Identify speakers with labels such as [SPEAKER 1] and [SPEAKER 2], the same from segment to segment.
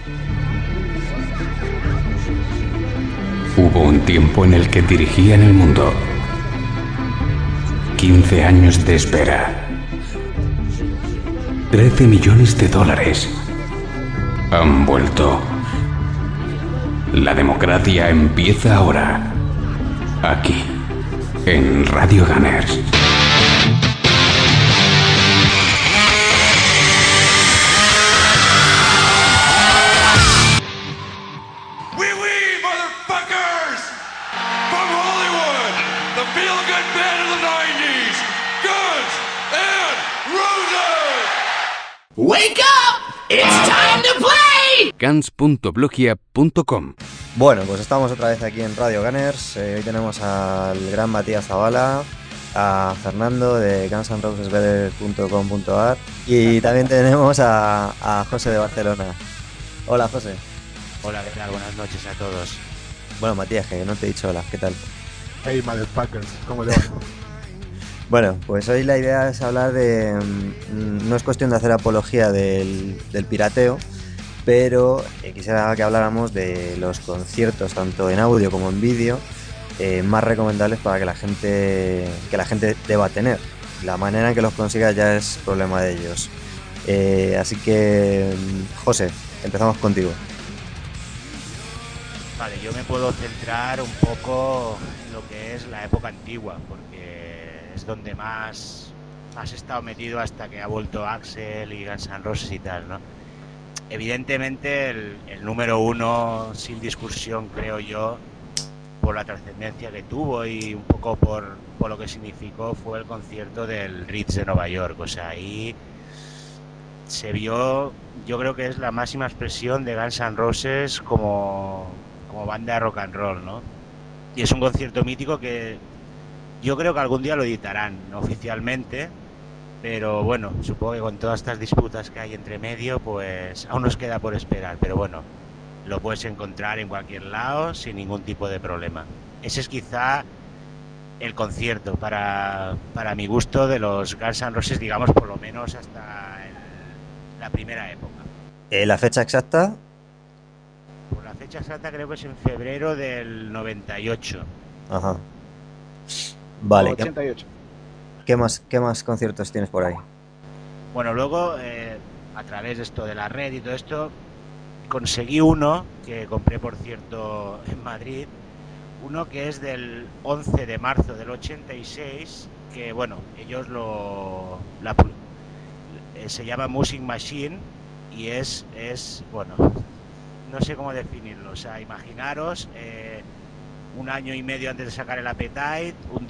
[SPEAKER 1] Hubo un tiempo en el que dirigían el mundo. 15 años de espera. 13 millones de dólares. Han vuelto. La democracia empieza ahora. Aquí, en Radio Gunners.
[SPEAKER 2] Wake up! It's time to play!
[SPEAKER 1] Guns.blogia.com.
[SPEAKER 3] Bueno, pues estamos otra vez aquí en Radio Gunners. Hoy tenemos al gran Matías Zavala, a Fernando de gunsandrosesbetter.com.ar y también tenemos a José de Barcelona. Hola, José.
[SPEAKER 4] Hola, ¿qué tal? Buenas noches a todos.
[SPEAKER 3] Bueno, Matías, que no te he dicho hola, ¿qué tal?
[SPEAKER 5] Hey, motherfuckers, ¿cómo le va?
[SPEAKER 3] Bueno, pues hoy la idea es hablar de... no es cuestión de hacer apología del pirateo, pero quisiera que habláramos de los conciertos, tanto en audio como en vídeo, más recomendables para que la gente deba tener. La manera en que los consiga ya es problema de ellos. Así que, José, empezamos contigo.
[SPEAKER 4] Vale, yo me puedo centrar un poco en lo que es la época antigua, porque es donde más he estado metido hasta que ha vuelto Axl y Guns N' Roses y tal, ¿no? Evidentemente el número uno, sin discusión, creo yo, por la trascendencia que tuvo y un poco por lo que significó, fue el concierto del Ritz de Nueva York. O sea, ahí se vio, yo creo que es la máxima expresión de Guns N' Roses como banda de rock and roll, ¿no? Y es un concierto mítico que yo creo que algún día lo editarán, no oficialmente, pero bueno, supongo que con todas estas disputas que hay entre medio, pues aún nos queda por esperar, pero bueno, lo puedes encontrar en cualquier lado sin ningún tipo de problema. Ese es quizá el concierto para mi gusto de los Guns N' Roses, digamos, por lo menos hasta la primera época.
[SPEAKER 3] ¿La fecha exacta?
[SPEAKER 4] Por la fecha exacta creo que es en febrero del 98.
[SPEAKER 3] Ajá. Vale.
[SPEAKER 5] 88.
[SPEAKER 3] ¿Qué más conciertos tienes por ahí?
[SPEAKER 4] Bueno, luego, a través de esto de la red y todo esto, conseguí uno que compré, por cierto, en Madrid, uno que es del 11 de marzo del 86, que bueno, ellos se llama Music Machine y es bueno, no sé cómo definirlo, o sea, imaginaros un año y medio antes de sacar el Appetite, un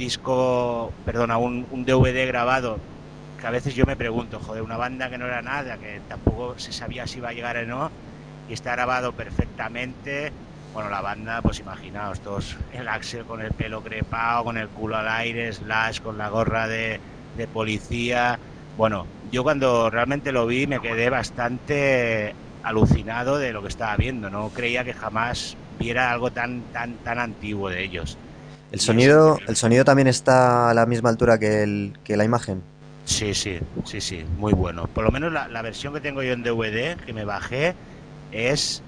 [SPEAKER 4] DVD grabado, que a veces yo me pregunto, joder, una banda que no era nada, que tampoco se sabía si iba a llegar o no, y está grabado perfectamente. Bueno, la banda, pues imaginaos, todos, el Axl con el pelo crepado, con el culo al aire, Slash con la gorra de policía. Bueno, yo cuando realmente lo vi me quedé bastante alucinado de lo que estaba viendo, no creía que jamás viera algo tan antiguo de ellos.
[SPEAKER 3] ¿El sonido también está a la misma altura que la imagen?
[SPEAKER 4] Sí, muy bueno. Por lo menos la versión que tengo yo en DVD, que me bajé, es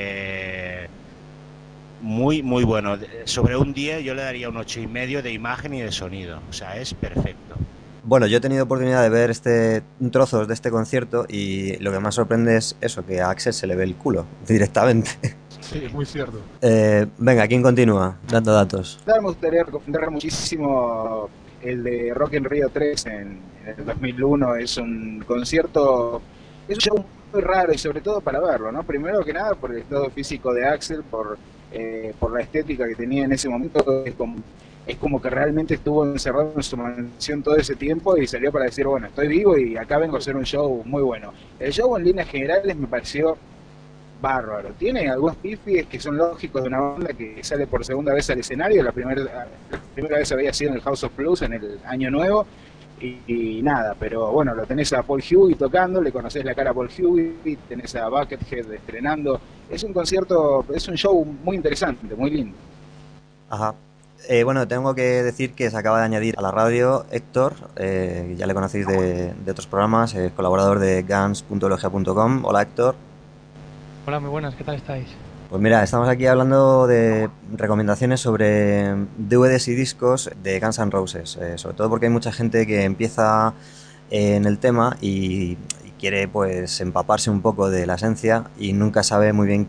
[SPEAKER 4] muy bueno. Sobre un 10 yo le daría un 8,5 de imagen y de sonido. O sea, es perfecto.
[SPEAKER 3] Bueno, yo he tenido oportunidad de ver trozos de este concierto y lo que más sorprende es eso, que a Axl se le ve el culo directamente.
[SPEAKER 5] Sí, es muy cierto.
[SPEAKER 3] Venga, ¿quién continúa dando datos?
[SPEAKER 6] Me gustaría recomendar muchísimo el de Rock in Rio 3 en el 2001. Es un concierto, es un show muy raro y sobre todo para verlo, ¿no? Primero que nada por el estado físico de Axl, por la estética que tenía en ese momento. Es como que realmente estuvo encerrado en su mansión todo ese tiempo y salió para decir, bueno, estoy vivo y acá vengo a hacer un show muy bueno. El show en líneas generales me pareció bárbaro. Tiene algunos pifis que son lógicos de una banda que sale por segunda vez al escenario. La primera vez había sido en el House of Blues en el Año Nuevo y nada, pero bueno, lo tenés a Paul Huey tocando, le conocés la cara a Paul Huey, tenés a Buckethead estrenando. Es un concierto, es un show muy interesante, muy lindo.
[SPEAKER 3] Ajá. Bueno, tengo que decir que se acaba de añadir a la radio Héctor, ya le conocéis de otros programas, colaborador de guns.logia.com. Hola, Héctor.
[SPEAKER 7] Hola, muy buenas, ¿qué tal estáis?
[SPEAKER 3] Pues mira, estamos aquí hablando de recomendaciones sobre DVDs y discos de Guns N' Roses, sobre todo porque hay mucha gente que empieza en el tema y quiere pues empaparse un poco de la esencia y nunca sabe muy bien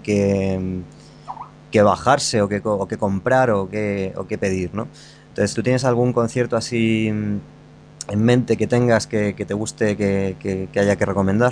[SPEAKER 3] qué bajarse o qué comprar o qué pedir, ¿no? Entonces, ¿tú tienes algún concierto así en mente que tengas que te guste que haya que recomendar?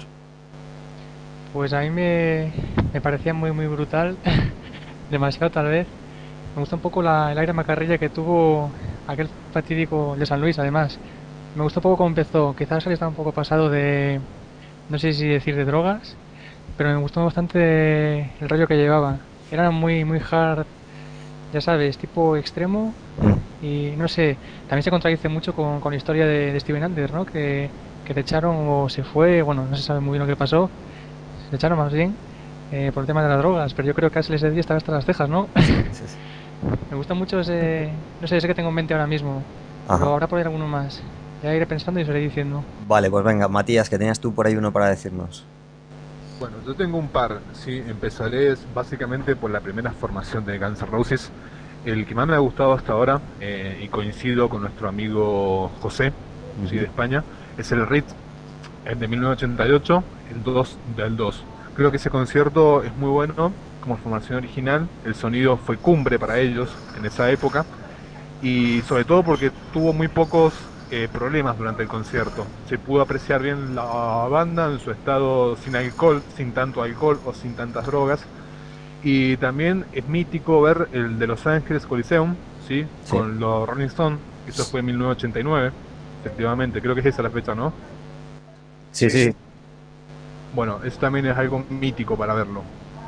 [SPEAKER 7] Pues a mí me parecía muy brutal, demasiado tal vez. Me gusta un poco el aire macarrilla que tuvo aquel fatídico de San Luis, además. Me gustó un poco cómo empezó, quizás él estaba un poco pasado de, no sé si decir de drogas, pero me gustó bastante el rollo que llevaba. Era muy hard, ya sabes, tipo extremo.
[SPEAKER 3] Mm.
[SPEAKER 7] Y no sé, también se contradice mucho con la historia de Steven Adler, ¿no? Que le echaron o se fue, bueno, no se sabe muy bien lo que pasó, se echaron más bien por el tema de las drogas, pero yo creo que Ashley ese día estaba hasta las cejas, ¿no?
[SPEAKER 3] Sí, sí.
[SPEAKER 7] Me gusta mucho ese, no sé, ese que tengo en mente ahora mismo, pero
[SPEAKER 3] Ajá.
[SPEAKER 7] habrá por ahí alguno más. Ya iré pensando y os iré diciendo.
[SPEAKER 3] Vale, pues venga, Matías, que tenías tú por ahí uno para decirnos.
[SPEAKER 5] Bueno, yo tengo un par, sí, empezaré básicamente por la primera formación de Guns N' Roses. El que más me ha gustado hasta ahora, y coincido con nuestro amigo José, sí, de
[SPEAKER 3] Ujú.
[SPEAKER 5] España, es el Ritz, el de 1988, el 2 del 2. Creo que ese concierto es muy bueno como formación original, el sonido fue cumbre para ellos en esa época, y sobre todo porque tuvo muy pocos problemas durante el concierto. Se pudo apreciar bien la banda en su estado sin alcohol, sin tanto alcohol o sin tantas drogas. Y también es mítico ver el de Los Ángeles Coliseum, ¿sí?
[SPEAKER 3] Sí,
[SPEAKER 5] Con los Rolling Stones, eso fue en 1989, efectivamente, creo que es esa la fecha, ¿no?
[SPEAKER 3] sí,
[SPEAKER 6] Sí, sí.
[SPEAKER 3] sí.
[SPEAKER 5] Bueno, eso también es algo mítico para verlo.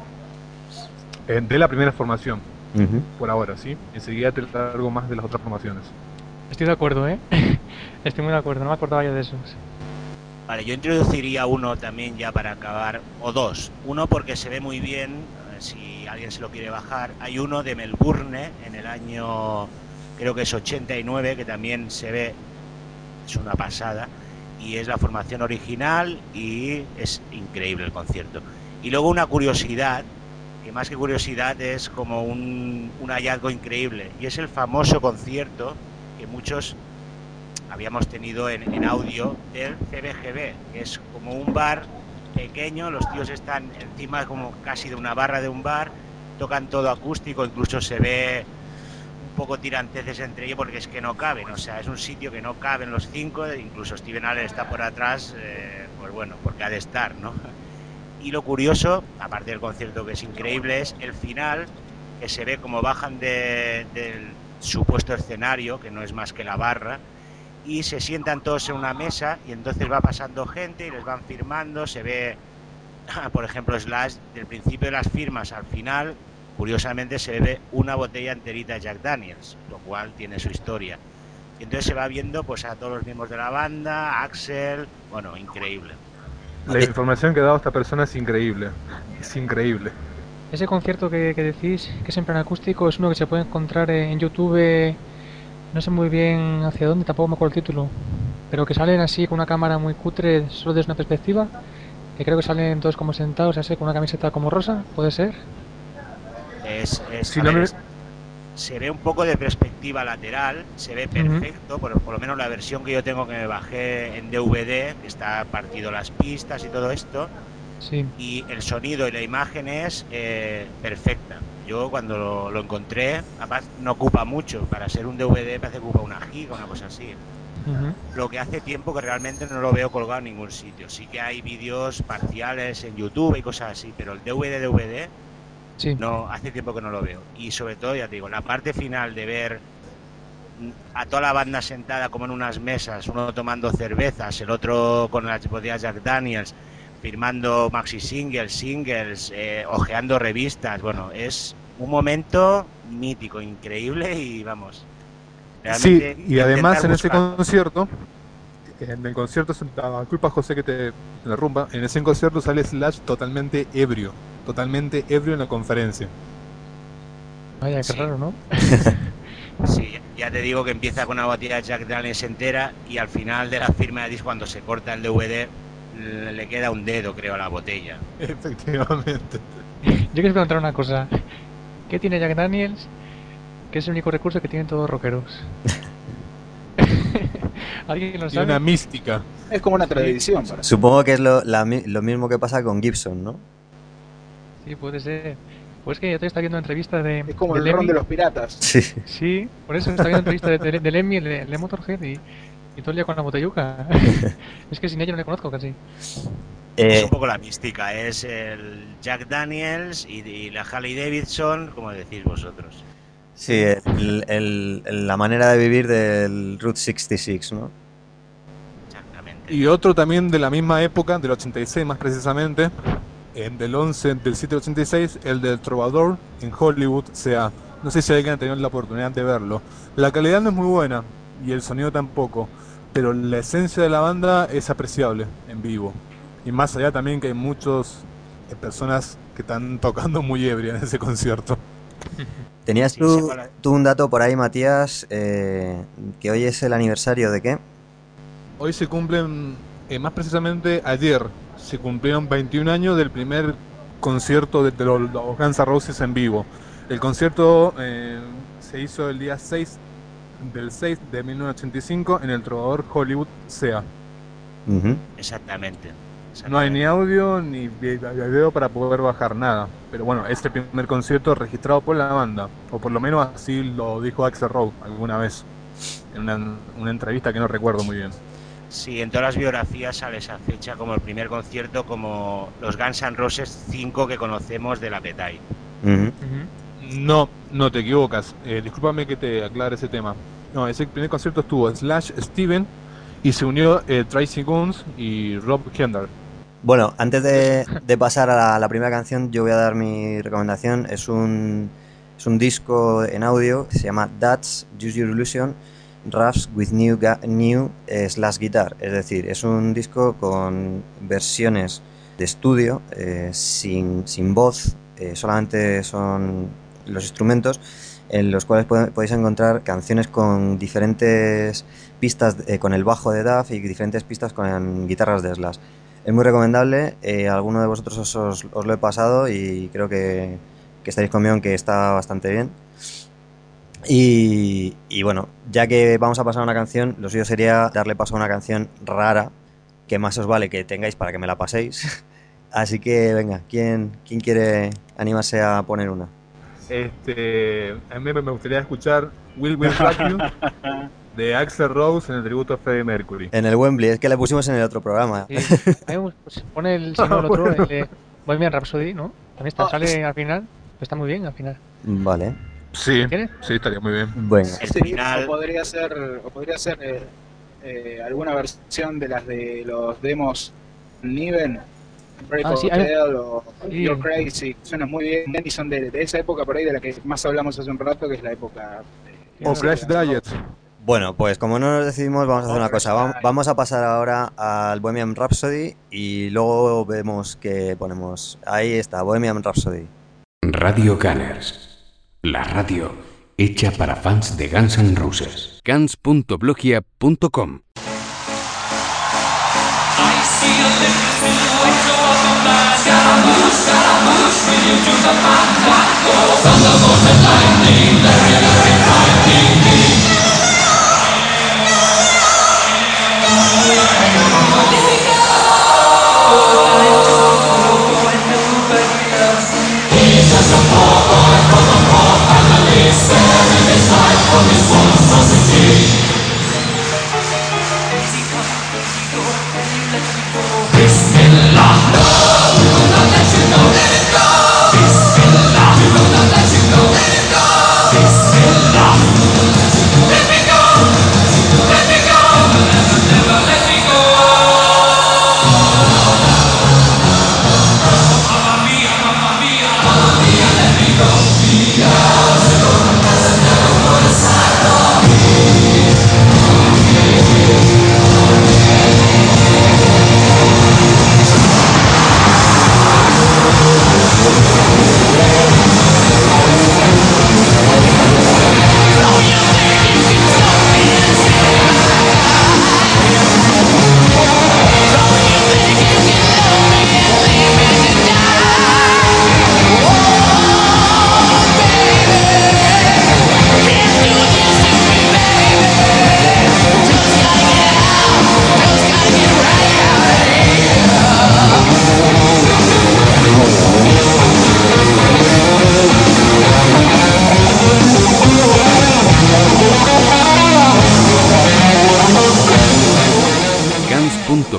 [SPEAKER 5] De la primera formación,
[SPEAKER 3] Ujú.
[SPEAKER 5] por ahora, ¿sí? Enseguida te algo más de las otras formaciones.
[SPEAKER 7] Estoy de acuerdo, ¿eh? Estoy muy de acuerdo, no me acordaba yo de esos.
[SPEAKER 4] Vale, yo introduciría uno también ya para acabar, o dos. Uno porque se ve muy bien, si alguien se lo quiere bajar. Hay uno de Melbourne en el año, creo que es 89, que también se ve, es una pasada, y es la formación original y es increíble el concierto. Y luego una curiosidad, que más que curiosidad es como un hallazgo increíble, y es el famoso concierto que muchos habíamos tenido en audio del CBGB, que es como un bar pequeño, los tíos están encima como casi de una barra de un bar, tocan todo acústico, incluso se ve un poco tiranteces entre ellos porque es que no caben, o sea, es un sitio que no caben los cinco, incluso Steven Allen está por atrás, pues bueno, porque ha de estar, ¿no? Y lo curioso, aparte del concierto que es increíble, es el final, que se ve como bajan del supuesto escenario, que no es más que la barra, y se sientan todos en una mesa y entonces va pasando gente y les van firmando, se ve, por ejemplo, Slash, del principio de las firmas al final, curiosamente se ve una botella enterita de Jack Daniels, lo cual tiene su historia. Y entonces se va viendo pues a todos los miembros de la banda, Axel, bueno, increíble.
[SPEAKER 5] La información que ha dado esta persona es increíble. Es increíble.
[SPEAKER 7] Ese concierto que decís, que es en plan acústico, es uno que se puede encontrar en YouTube, no sé muy bien hacia dónde, tampoco me acuerdo el título, pero que salen así con una cámara muy cutre, solo desde una perspectiva, que creo que salen todos como sentados, así con una camiseta como rosa, ¿puede ser?
[SPEAKER 5] Si
[SPEAKER 4] A
[SPEAKER 5] no
[SPEAKER 4] ver,
[SPEAKER 5] me...
[SPEAKER 4] se ve un poco de perspectiva lateral, se ve
[SPEAKER 7] Ujú.
[SPEAKER 4] perfecto, por lo menos la versión que yo tengo que me bajé en DVD, que está partido las pistas y todo esto,
[SPEAKER 7] Sí.
[SPEAKER 4] y el sonido y la imagen es perfecta. Yo cuando lo encontré, además no ocupa mucho, para ser un DVD parece que ocupa una giga, una cosa así.
[SPEAKER 7] Ujú.
[SPEAKER 4] Lo que hace tiempo que realmente no lo veo colgado en ningún sitio. Sí que hay vídeos parciales en YouTube y cosas así, pero el DVD
[SPEAKER 7] Sí.
[SPEAKER 4] no, hace tiempo que no lo veo. Y sobre todo, ya te digo, la parte final de ver a toda la banda sentada como en unas mesas, uno tomando cervezas, el otro con las botellas Jack Daniels, firmando maxi singles, ojeando revistas. Bueno, es un momento mítico, increíble y vamos,
[SPEAKER 5] Sí,
[SPEAKER 4] realmente
[SPEAKER 5] y
[SPEAKER 4] intentar
[SPEAKER 5] además
[SPEAKER 4] buscarlo.
[SPEAKER 5] en el concierto, disculpa José que te interrumpa, en ese concierto sale Slash totalmente ebrio en la conferencia.
[SPEAKER 7] Vaya, qué
[SPEAKER 4] Sí,
[SPEAKER 7] raro, ¿no?
[SPEAKER 4] sí, ya te digo que empieza con una botella de Jack Daniels entera y al final de la firma de disco, cuando se corta el DVD, le queda un dedo, creo, a la botella.
[SPEAKER 5] Efectivamente.
[SPEAKER 7] Yo quiero preguntar una cosa. ¿Qué tiene Jack Daniels? Que es el único recurso que tienen todos los rockeros. ¿Alguien lo
[SPEAKER 5] Tiene
[SPEAKER 7] sabe?
[SPEAKER 5] una mística.
[SPEAKER 6] Es como una tradición. Para
[SPEAKER 3] Supongo que es lo mismo que pasa con Gibson, ¿no?
[SPEAKER 7] Sí, puede ser. Pues que yo te está viendo entrevistas de.
[SPEAKER 6] Es como
[SPEAKER 7] de
[SPEAKER 6] el ron
[SPEAKER 7] Lemmy.
[SPEAKER 6] de los piratas.
[SPEAKER 3] Sí.
[SPEAKER 7] Sí, por eso está viendo entrevistas de Lemmy, el de Motorhead y todo el día con la botelluca. Es que sin ella no le conozco casi.
[SPEAKER 4] Es un poco la mística, es el Jack Daniels y la Harley Davidson, como decís vosotros.
[SPEAKER 3] Sí, la manera de vivir del Route 66, ¿no?
[SPEAKER 4] Exactamente.
[SPEAKER 5] Y otro también de la misma época, del 86 más precisamente, del 11 del 7 del 86, el del Trovador en Hollywood. O sea, no sé si alguien ha tenido la oportunidad de verlo. La calidad no es muy buena y el sonido tampoco, pero la esencia de la banda es apreciable en vivo. Y más allá también que hay muchas personas que están tocando muy ebria en ese concierto.
[SPEAKER 3] ¿Tenías
[SPEAKER 4] Sí,
[SPEAKER 3] tú,
[SPEAKER 4] sepa la-
[SPEAKER 3] tú un dato por ahí, Matías, que hoy es el aniversario de qué?
[SPEAKER 5] Hoy se cumplen, más precisamente ayer, se cumplieron 21 años del primer concierto de los Guns N' Roses en vivo. El concierto se hizo el día 6 del 6 de 1985 en el Trovador Hollywood SEA.
[SPEAKER 3] Ujú.
[SPEAKER 4] Exactamente.
[SPEAKER 5] No hay ni audio ni video para poder bajar nada. Pero bueno, es el primer concierto registrado por la banda. O por lo menos así lo dijo Axl Rose alguna vez. En una entrevista que no recuerdo muy bien.
[SPEAKER 4] Sí, en todas las biografías sale esa fecha como el primer concierto, como los Guns N' Roses 5 que conocemos del Appetite.
[SPEAKER 3] Ujú.
[SPEAKER 5] No, no te equivocas. Discúlpame que te aclare ese tema. No, ese primer concierto estuvo Slash, Steven y se unió Tracy Guns y Rob Hendler.
[SPEAKER 3] Bueno, antes de pasar a la primera canción, yo voy a dar mi recomendación. Es un disco en audio que se llama That's Use Your Illusion, Raps with New Slash Guitar. Es decir, es un disco con versiones de estudio, sin voz, solamente son los instrumentos, en los cuales podéis encontrar canciones con diferentes pistas, con el bajo de Duff y diferentes pistas con guitarras de Slash. Es muy recomendable, alguno de vosotros os lo he pasado y creo que estaréis conmigo en que está bastante bien. Y bueno, ya que vamos a pasar a una canción, lo suyo sería darle paso a una canción rara, que más os vale que tengáis para que me la paséis. Así que venga, ¿quién quiere animarse a poner una?
[SPEAKER 5] A mí me gustaría escuchar Will Rock You de Axl Rose en el tributo a Freddie Mercury.
[SPEAKER 3] En el Wembley, es que le pusimos en el otro programa.
[SPEAKER 7] Sí. A mí pues, pone el señor otro, el de Bohemian Rhapsody, ¿no? También está, sale al final. Está muy bien al final.
[SPEAKER 3] Vale,
[SPEAKER 5] Sí,
[SPEAKER 7] ¿Quieres?
[SPEAKER 5] sí, estaría muy bien.
[SPEAKER 3] venga.
[SPEAKER 4] El
[SPEAKER 6] Sí,
[SPEAKER 4] final,
[SPEAKER 6] o podría ser alguna versión de las de los demos Niven, Break
[SPEAKER 7] Sí,
[SPEAKER 6] Hotel o
[SPEAKER 7] sí.
[SPEAKER 6] You're Crazy. Suenan muy bien y son de esa época por ahí de la que más hablamos hace un rato, que es la época
[SPEAKER 5] O Crash Diet.
[SPEAKER 3] Bueno, pues como no nos decidimos, vamos a hacer una cosa. Vamos a pasar ahora al Bohemian Rhapsody y luego vemos qué ponemos. Ahí está, Bohemian Rhapsody.
[SPEAKER 1] Radio Gunners. La radio hecha para fans de Guns N' Roses. guns.blogia.com.
[SPEAKER 2] Bismillah.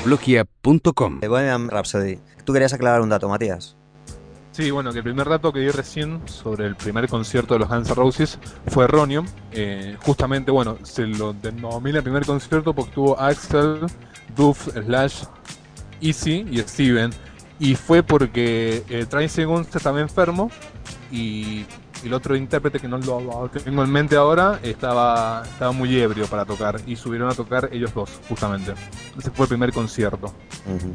[SPEAKER 1] Cants.blogia.com.
[SPEAKER 3] Bohemian Rhapsody. Tú querías aclarar un dato, Matías.
[SPEAKER 5] Sí, bueno, que el primer dato que di recién sobre el primer concierto de los Guns N' Roses fue erróneo. Justamente, bueno, se lo denomina el primer concierto porque tuvo Axl, Duff, Slash, Easy y Steven. Y fue porque Tracy Guns estaba enfermo y el otro intérprete, que no lo tengo en mente ahora, estaba muy ebrio para tocar y subieron a tocar ellos dos, justamente. Ese fue el primer concierto.
[SPEAKER 3] Uh-huh.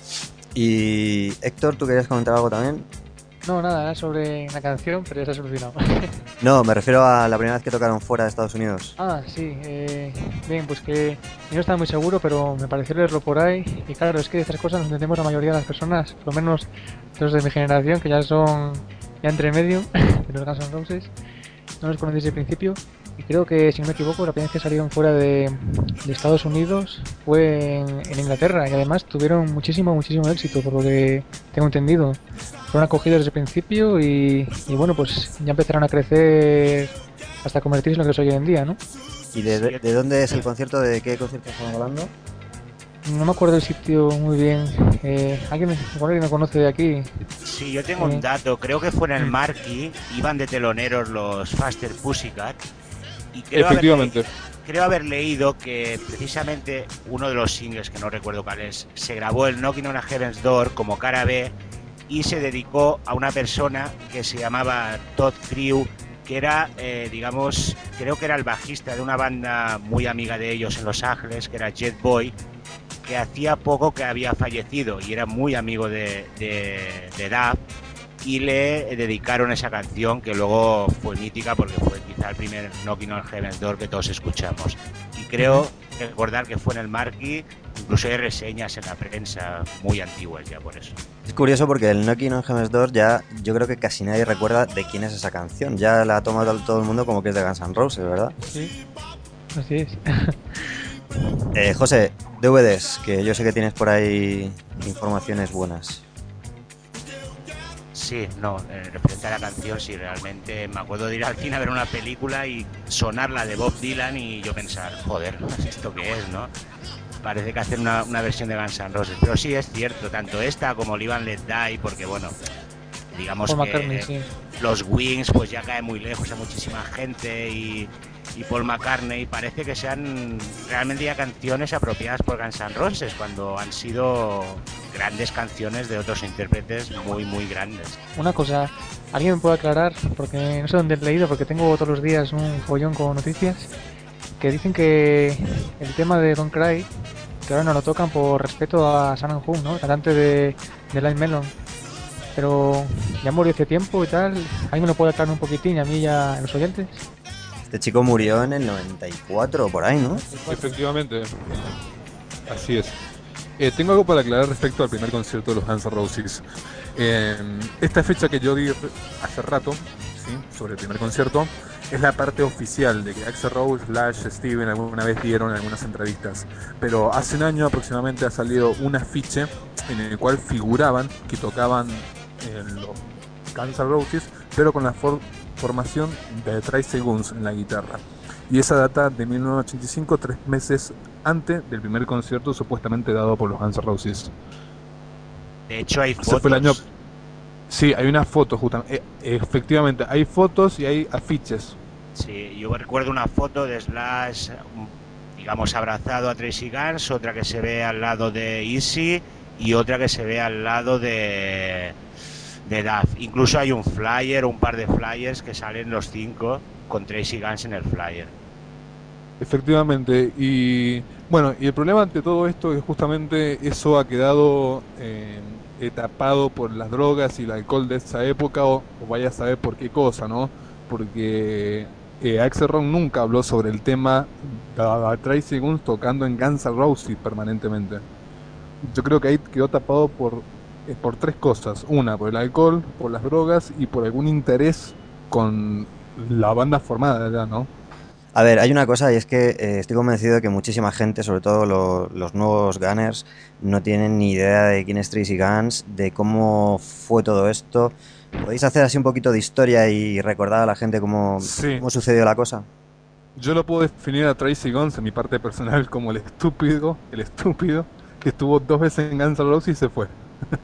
[SPEAKER 3] Y Héctor, ¿tú querías comentar algo también?
[SPEAKER 7] No, nada, era sobre la canción, pero ya se ha solucionado.
[SPEAKER 3] No, me refiero a la primera vez que tocaron fuera de Estados Unidos.
[SPEAKER 7] Ah, sí, bien, pues que yo no estaba muy seguro, pero me pareció leerlo por ahí. Y claro, es que de estas cosas nos entendemos la mayoría de las personas, por lo menos los de mi generación, que ya son ya entre medio de los Guns N' Roses. No los conocí desde el principio. Y creo que, si no me equivoco, la primera vez que salieron fuera de Estados Unidos fue en Inglaterra. Y además tuvieron muchísimo éxito, por lo que tengo entendido. Fueron acogidos desde el principio y bueno, pues ya empezaron a crecer hasta convertirse en lo que es hoy en día, ¿no?
[SPEAKER 3] ¿Y de dónde es el concierto? ¿De qué concierto estamos hablando?
[SPEAKER 7] No me acuerdo del sitio muy bien. ¿Alguien me conoce de aquí?
[SPEAKER 4] Sí, yo tengo un dato. Creo que fue en el Marquee. Iban de teloneros los Faster Pussycat. Y
[SPEAKER 5] Efectivamente.
[SPEAKER 4] Creo haber leído que precisamente uno de los singles, que no recuerdo cuál es, se grabó el Knocking on a Heaven's Door como cara B y se dedicó a una persona que se llamaba Todd Crew, que era, digamos, creo que era el bajista de una banda muy amiga de ellos en Los Ángeles, que era Jet Boy, que hacía poco que había fallecido y era muy amigo de Duff, y le dedicaron esa canción que luego fue mítica porque fue quizá el primer Knocking on Heaven's Door que todos escuchamos. Y creo recordar que fue en el Marquee, incluso hay reseñas en la prensa muy antiguas ya por eso.
[SPEAKER 3] Es curioso porque el Knocking on Heaven's Door ya yo creo que casi nadie recuerda de quién es esa canción. Ya la ha tomado todo el mundo como que es de Guns N' Roses, ¿verdad?
[SPEAKER 7] Sí, así es.
[SPEAKER 3] José, DVDs, que yo sé que tienes por ahí informaciones buenas.
[SPEAKER 4] Sí, no, referente a la canción, sí, realmente me acuerdo de ir al cine a ver una película y sonar la de Bob Dylan y yo pensar, joder, ¿esto qué es, no? Parece que hacen una versión de Guns N' Roses, pero sí es cierto, tanto esta como Live and Let Die, porque bueno, digamos
[SPEAKER 7] Paul
[SPEAKER 4] que
[SPEAKER 7] McCartney, sí.
[SPEAKER 4] los Wings pues ya cae muy lejos a muchísima gente y Paul McCartney parece que sean realmente ya canciones apropiadas por Guns N' Roses cuando han sido grandes canciones de otros intérpretes muy grandes.
[SPEAKER 7] Una cosa, ¿alguien me puede aclarar? Porque no sé dónde he leído, porque tengo todos los días un follón con noticias que dicen que el tema de Don't Cry, que ahora no lo tocan por respeto a San Hoon, ¿no? El cantante de Blind Melon. Pero ya murió hace tiempo y tal. ¿Alguien me lo puede aclarar un poquitín a mí y a los oyentes?
[SPEAKER 3] Este chico murió en el 94 o por ahí, ¿no?
[SPEAKER 5] Efectivamente, así es. Tengo algo para aclarar respecto al primer concierto de los Guns N' Roses. Esta fecha que yo di hace rato, ¿sí?, sobre el primer concierto, es la parte oficial de que Axl Rose, Slash, Steven alguna vez dieron algunas entrevistas. Pero hace un año aproximadamente ha salido un afiche en el cual figuraban que tocaban los Guns N' Roses, pero con la formación de Tracy Guns en la guitarra. Y esa data de 1985, 3 meses antes del primer concierto supuestamente dado por los Guns N' Roses.
[SPEAKER 4] De hecho hay
[SPEAKER 5] Ese
[SPEAKER 4] fotos.
[SPEAKER 5] fue el año... Sí, hay una foto justamente. Efectivamente, hay fotos y hay afiches.
[SPEAKER 4] Sí, yo recuerdo una foto de Slash, digamos, abrazado a Tracy Guns, otra que se ve al lado de Easy y otra que se ve al lado de Duff. Incluso hay un flyer, un par de flyers que salen los 5 con Tracy Guns en el flyer.
[SPEAKER 5] Efectivamente, y bueno, y el problema ante todo esto es justamente eso ha quedado tapado por las drogas y el alcohol de esa época, o vaya a saber por qué cosa, ¿no? Porque Axl Rose nunca habló sobre el tema de Tracy Guns tocando en Guns N' Roses permanentemente. Yo creo que ahí quedó tapado por 3 cosas: una, por el alcohol, por las drogas y por algún interés con la banda formada allá, ¿no?
[SPEAKER 3] A ver, hay una cosa y es que estoy convencido de que muchísima gente, sobre todo los nuevos Gunners, no tienen ni idea de quién es Tracy Guns, de cómo fue todo esto. ¿Podéis hacer así un poquito de historia y recordar a la gente cómo sucedió la cosa?
[SPEAKER 5] Yo lo puedo definir a Tracy Guns en mi parte personal como el estúpido que estuvo 2 veces en Guns N' Roses y se fue.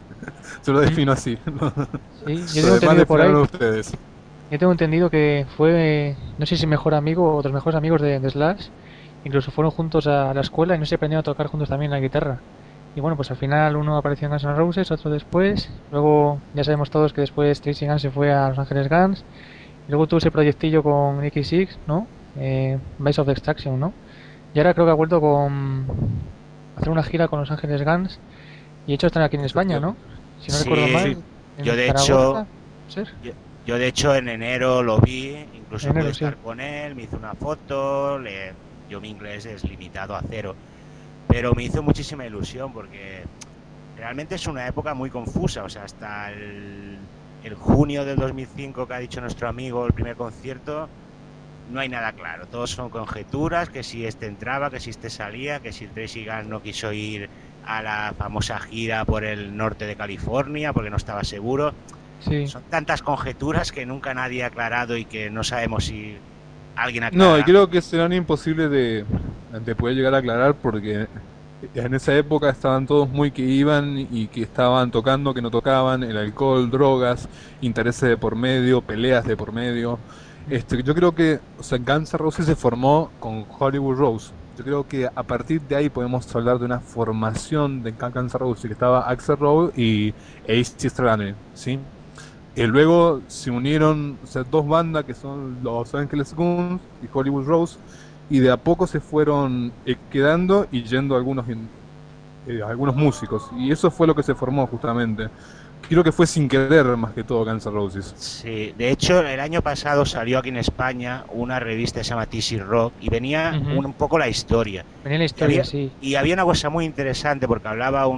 [SPEAKER 5] Se lo defino así.
[SPEAKER 7] Sí, yo
[SPEAKER 5] Lo
[SPEAKER 7] tengo
[SPEAKER 5] demás
[SPEAKER 7] entendido por ahí,
[SPEAKER 5] definaron ustedes.
[SPEAKER 7] yo tengo entendido que fue, no sé si mejor amigo o de los mejores amigos de Slash, incluso fueron juntos a la escuela y no se aprendieron a tocar juntos también la guitarra. Y bueno, pues al final uno apareció en Guns N' Roses, otro después, luego ya sabemos todos que después Tracy Guns se fue a Los Ángeles Guns, y luego tuvo ese proyectillo con Nicky Six, ¿no? Base of Extraction, ¿no? Y ahora creo que ha vuelto con hacer una gira con Los Ángeles Guns y de hecho están aquí en España, ¿no? Si no recuerdo mal,
[SPEAKER 4] Sí, yo
[SPEAKER 7] en
[SPEAKER 4] de
[SPEAKER 7] Zaragoza,
[SPEAKER 4] hecho,
[SPEAKER 7] ¿puede ser?
[SPEAKER 4] yo de hecho en enero lo vi, incluso
[SPEAKER 7] En
[SPEAKER 4] pude
[SPEAKER 7] enero, sí.
[SPEAKER 4] estar con él, me hizo una foto, yo mi inglés es limitado a cero, pero me hizo muchísima ilusión porque realmente es una época muy confusa, o sea, hasta el junio del 2005 que ha dicho nuestro amigo el primer concierto, no hay nada claro, todos son conjeturas, que si este entraba, que si este salía, que si Tracy Guns no quiso ir a la famosa gira por el norte de California porque no estaba seguro.
[SPEAKER 7] Sí,
[SPEAKER 4] Son tantas conjeturas que nunca nadie ha aclarado y que no sabemos si alguien
[SPEAKER 5] No, y
[SPEAKER 4] aclarará.
[SPEAKER 5] creo que serán imposibles de poder llegar a aclarar porque en esa época estaban todos muy que iban y que estaban tocando, que no tocaban, el alcohol, drogas, intereses de por medio, peleas de por medio. Yo creo que, o sea, Guns N' Roses se formó con Hollywood Rose. Yo creo que a partir de ahí podemos hablar de una formación de Guns N' Roses, que estaba Axl Rose y Ace Stradley, ¿sí? Y luego se unieron, o sea, dos bandas que son Los Angeles Guns y Hollywood Rose, y de a poco se fueron quedando y yendo algunos músicos, y eso fue lo que se formó justamente. Creo que fue sin querer más que todo Guns N' Roses.
[SPEAKER 4] Sí, de hecho el año pasado salió aquí en España una revista que se llama TC Rock y venía
[SPEAKER 7] ujú.
[SPEAKER 4] un poco la historia.
[SPEAKER 7] Venía la
[SPEAKER 4] Y
[SPEAKER 7] historia, sí.
[SPEAKER 4] había una cosa muy interesante porque hablaba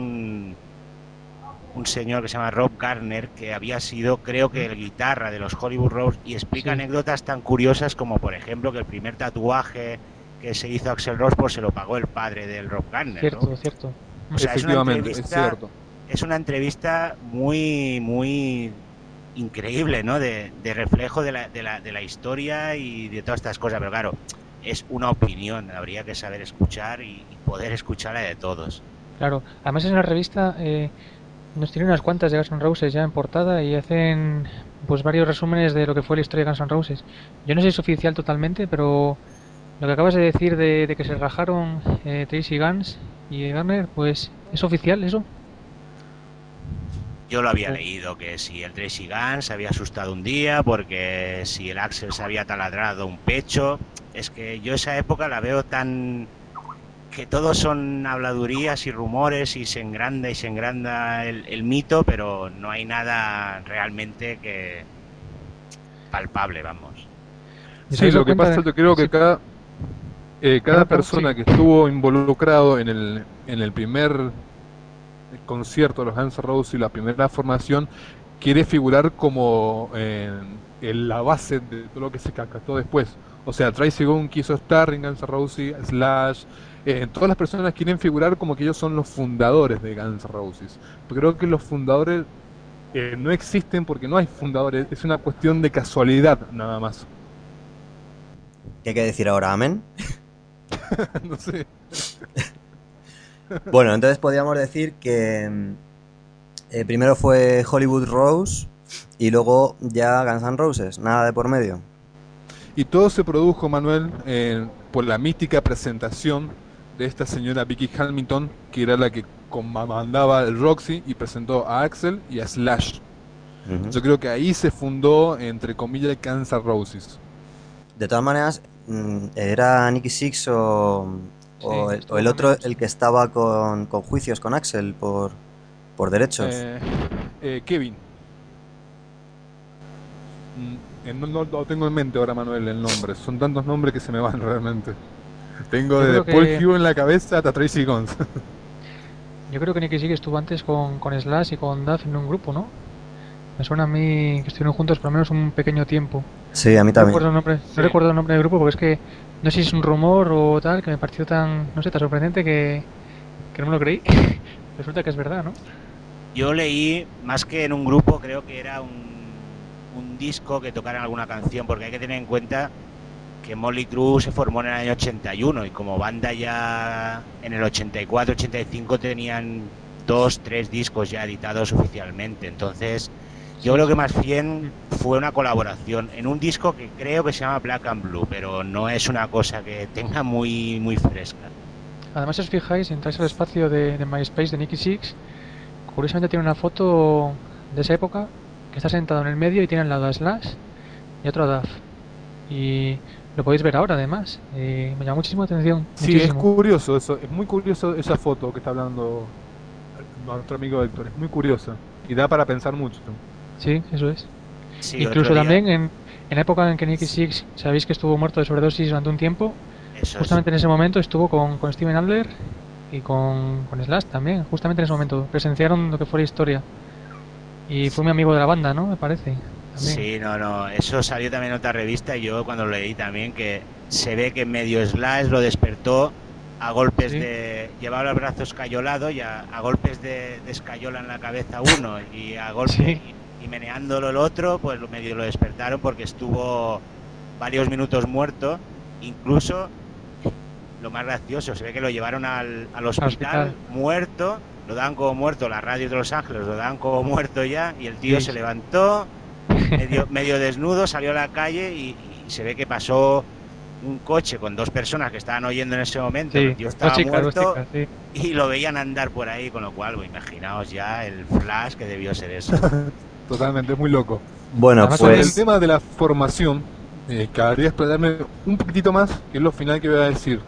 [SPEAKER 4] un señor que se llama Rob Garner, que había sido, creo que, el guitarra de los Hollywood Rose, y explica
[SPEAKER 7] Sí,
[SPEAKER 4] anécdotas tan curiosas como, por ejemplo, que el primer tatuaje que se hizo Axl Rose pues se lo pagó el padre del Rob Garner, ¿no?
[SPEAKER 7] cierto, cierto.
[SPEAKER 4] O sea,
[SPEAKER 5] Efectivamente, es cierto.
[SPEAKER 4] es una entrevista muy, muy increíble, ¿no? De reflejo de la historia y de todas estas cosas, pero claro, es una opinión, habría que saber escuchar y poder escucharla de todos.
[SPEAKER 7] Claro. Además en la revista nos tienen unas cuantas de Guns N' Roses ya en portada y hacen pues varios resúmenes de lo que fue la historia de Guns N' Roses. Yo no sé si es oficial totalmente, pero lo que acabas de decir de que se rajaron Tracy Guns y Garner, pues ¿es oficial eso?
[SPEAKER 4] Yo lo había
[SPEAKER 7] O-
[SPEAKER 4] leído, que si el Tracy Gunn se había asustado un día, porque si el Axel se había taladrado un pecho. Es que yo esa época la veo tan... que todos son habladurías y rumores y se engranda el mito, pero no hay nada realmente que palpable, vamos.
[SPEAKER 7] ¿Y os
[SPEAKER 5] Sí,
[SPEAKER 7] habéis dado
[SPEAKER 5] lo que
[SPEAKER 7] cuenta
[SPEAKER 5] pasa,
[SPEAKER 7] de...?
[SPEAKER 5] yo creo que
[SPEAKER 7] Sí,
[SPEAKER 5] cada
[SPEAKER 7] sí.
[SPEAKER 5] persona que estuvo involucrado en el primer concierto de los Guns N' Roses y la primera formación quiere figurar como en la base de todo lo que se captó después. O sea, Tracy Gunn quiso estar en Guns N' Roses, Slash, todas las personas quieren figurar como que ellos son los fundadores de Guns N' Roses. Pero creo que los fundadores no existen porque no hay fundadores, es una cuestión de casualidad nada más.
[SPEAKER 3] ¿Qué hay que decir ahora? ¿Amén?
[SPEAKER 5] No sé.
[SPEAKER 3] Bueno, entonces podríamos decir que primero fue Hollywood Rose y luego ya Guns N' Roses, nada de por medio.
[SPEAKER 5] Y todo se produjo, Manuel, por la mística presentación de esta señora Vicky Hamilton, que era la que comandaba el Roxy y presentó a Axel y a Slash.
[SPEAKER 3] Ujú.
[SPEAKER 5] Yo creo que ahí se fundó, entre comillas, Guns N' Roses.
[SPEAKER 3] De todas maneras, ¿era Nicky Six
[SPEAKER 7] Sí,
[SPEAKER 3] o
[SPEAKER 7] estuvo
[SPEAKER 3] el
[SPEAKER 7] con
[SPEAKER 3] otro
[SPEAKER 7] ellos.
[SPEAKER 3] el que estaba con juicios con Axel por derechos?
[SPEAKER 5] Eh, Kevin. No, no lo tengo en mente ahora, Manuel, el nombre. Son tantos nombres que se me van realmente. Tengo
[SPEAKER 7] Yo
[SPEAKER 5] desde
[SPEAKER 7] creo
[SPEAKER 5] Paul
[SPEAKER 7] que
[SPEAKER 5] Hugh en la cabeza hasta Tracy Guns.
[SPEAKER 7] yo creo que Nicky Six estuvo antes con Slash y con Duff en un grupo, ¿no? Me suena a mí que estuvieron juntos por lo menos un pequeño tiempo.
[SPEAKER 3] Sí, a mí
[SPEAKER 7] No
[SPEAKER 3] también.
[SPEAKER 7] recuerdo el nombre, no
[SPEAKER 5] Sí.
[SPEAKER 7] recuerdo el nombre del grupo porque es que no sé si es un rumor o tal, que me pareció tan, no sé, tan sorprendente que no me lo creí. Resulta que es verdad, ¿no?
[SPEAKER 4] Yo leí, más que en un grupo, creo que era un disco que tocaran alguna canción, porque hay que tener en cuenta que Mötley Crüe se formó en el año 81 y como banda ya en el 84-85 tenían 2-3 discos ya editados oficialmente. Entonces yo creo que más bien fue una colaboración en un disco que creo que se llama Black and Blue, pero no es una cosa que tenga muy fresca.
[SPEAKER 7] Además, si os fijáis, entráis al espacio de MySpace de Nicky Six, curiosamente tiene una foto de esa época que está sentado en el medio y tiene al lado a Slash y otro a Duff. Y lo podéis ver ahora, además. Me llama muchísimo la atención.
[SPEAKER 5] Sí,
[SPEAKER 7] muchísimo.
[SPEAKER 5] es curioso eso, es muy curioso esa foto que está hablando nuestro amigo Héctor, es muy curiosa y da para pensar mucho.
[SPEAKER 7] Sí, eso es.
[SPEAKER 4] Sí,
[SPEAKER 7] Incluso
[SPEAKER 4] otro día-
[SPEAKER 7] también en la época en que Nicky Six, sabéis que estuvo muerto de sobredosis durante un tiempo,
[SPEAKER 4] Eso es.
[SPEAKER 7] justamente en ese momento estuvo con Steven Adler y con Slash también, justamente en ese momento. Presenciaron lo que fue la historia. Y fue mi amigo de la banda, ¿no? Me parece. También.
[SPEAKER 4] Sí, no, eso salió también en otra revista y yo cuando lo leí también, que se ve que medio Slash lo despertó a golpes
[SPEAKER 7] Sí.
[SPEAKER 4] de... Llevaba los brazos escayolado y a golpes de escayola en la cabeza uno y a golpes
[SPEAKER 7] Sí.
[SPEAKER 4] y meneándolo el otro, pues medio lo despertaron porque estuvo varios minutos muerto. Incluso, lo más gracioso, se ve que lo llevaron al hospital muerto, lo dan como muerto, la radio de Los Ángeles lo dan como muerto ya, y el tío
[SPEAKER 7] Sí.
[SPEAKER 4] se levantó, medio desnudo, salió a la calle y se ve que pasó un coche con 2 personas que estaban oyendo en ese momento,
[SPEAKER 7] Sí,
[SPEAKER 4] el tío estaba
[SPEAKER 7] dos chicas,
[SPEAKER 4] muerto
[SPEAKER 7] sí.
[SPEAKER 4] y lo veían andar por ahí, con lo cual, pues, imaginaos ya el flash que debió ser eso.
[SPEAKER 5] Totalmente, es muy loco.
[SPEAKER 3] Bueno,
[SPEAKER 7] Además,
[SPEAKER 5] Sobre el
[SPEAKER 3] pues
[SPEAKER 5] tema de la formación, cabría explotarme un poquitito más, que es lo final que voy a decir.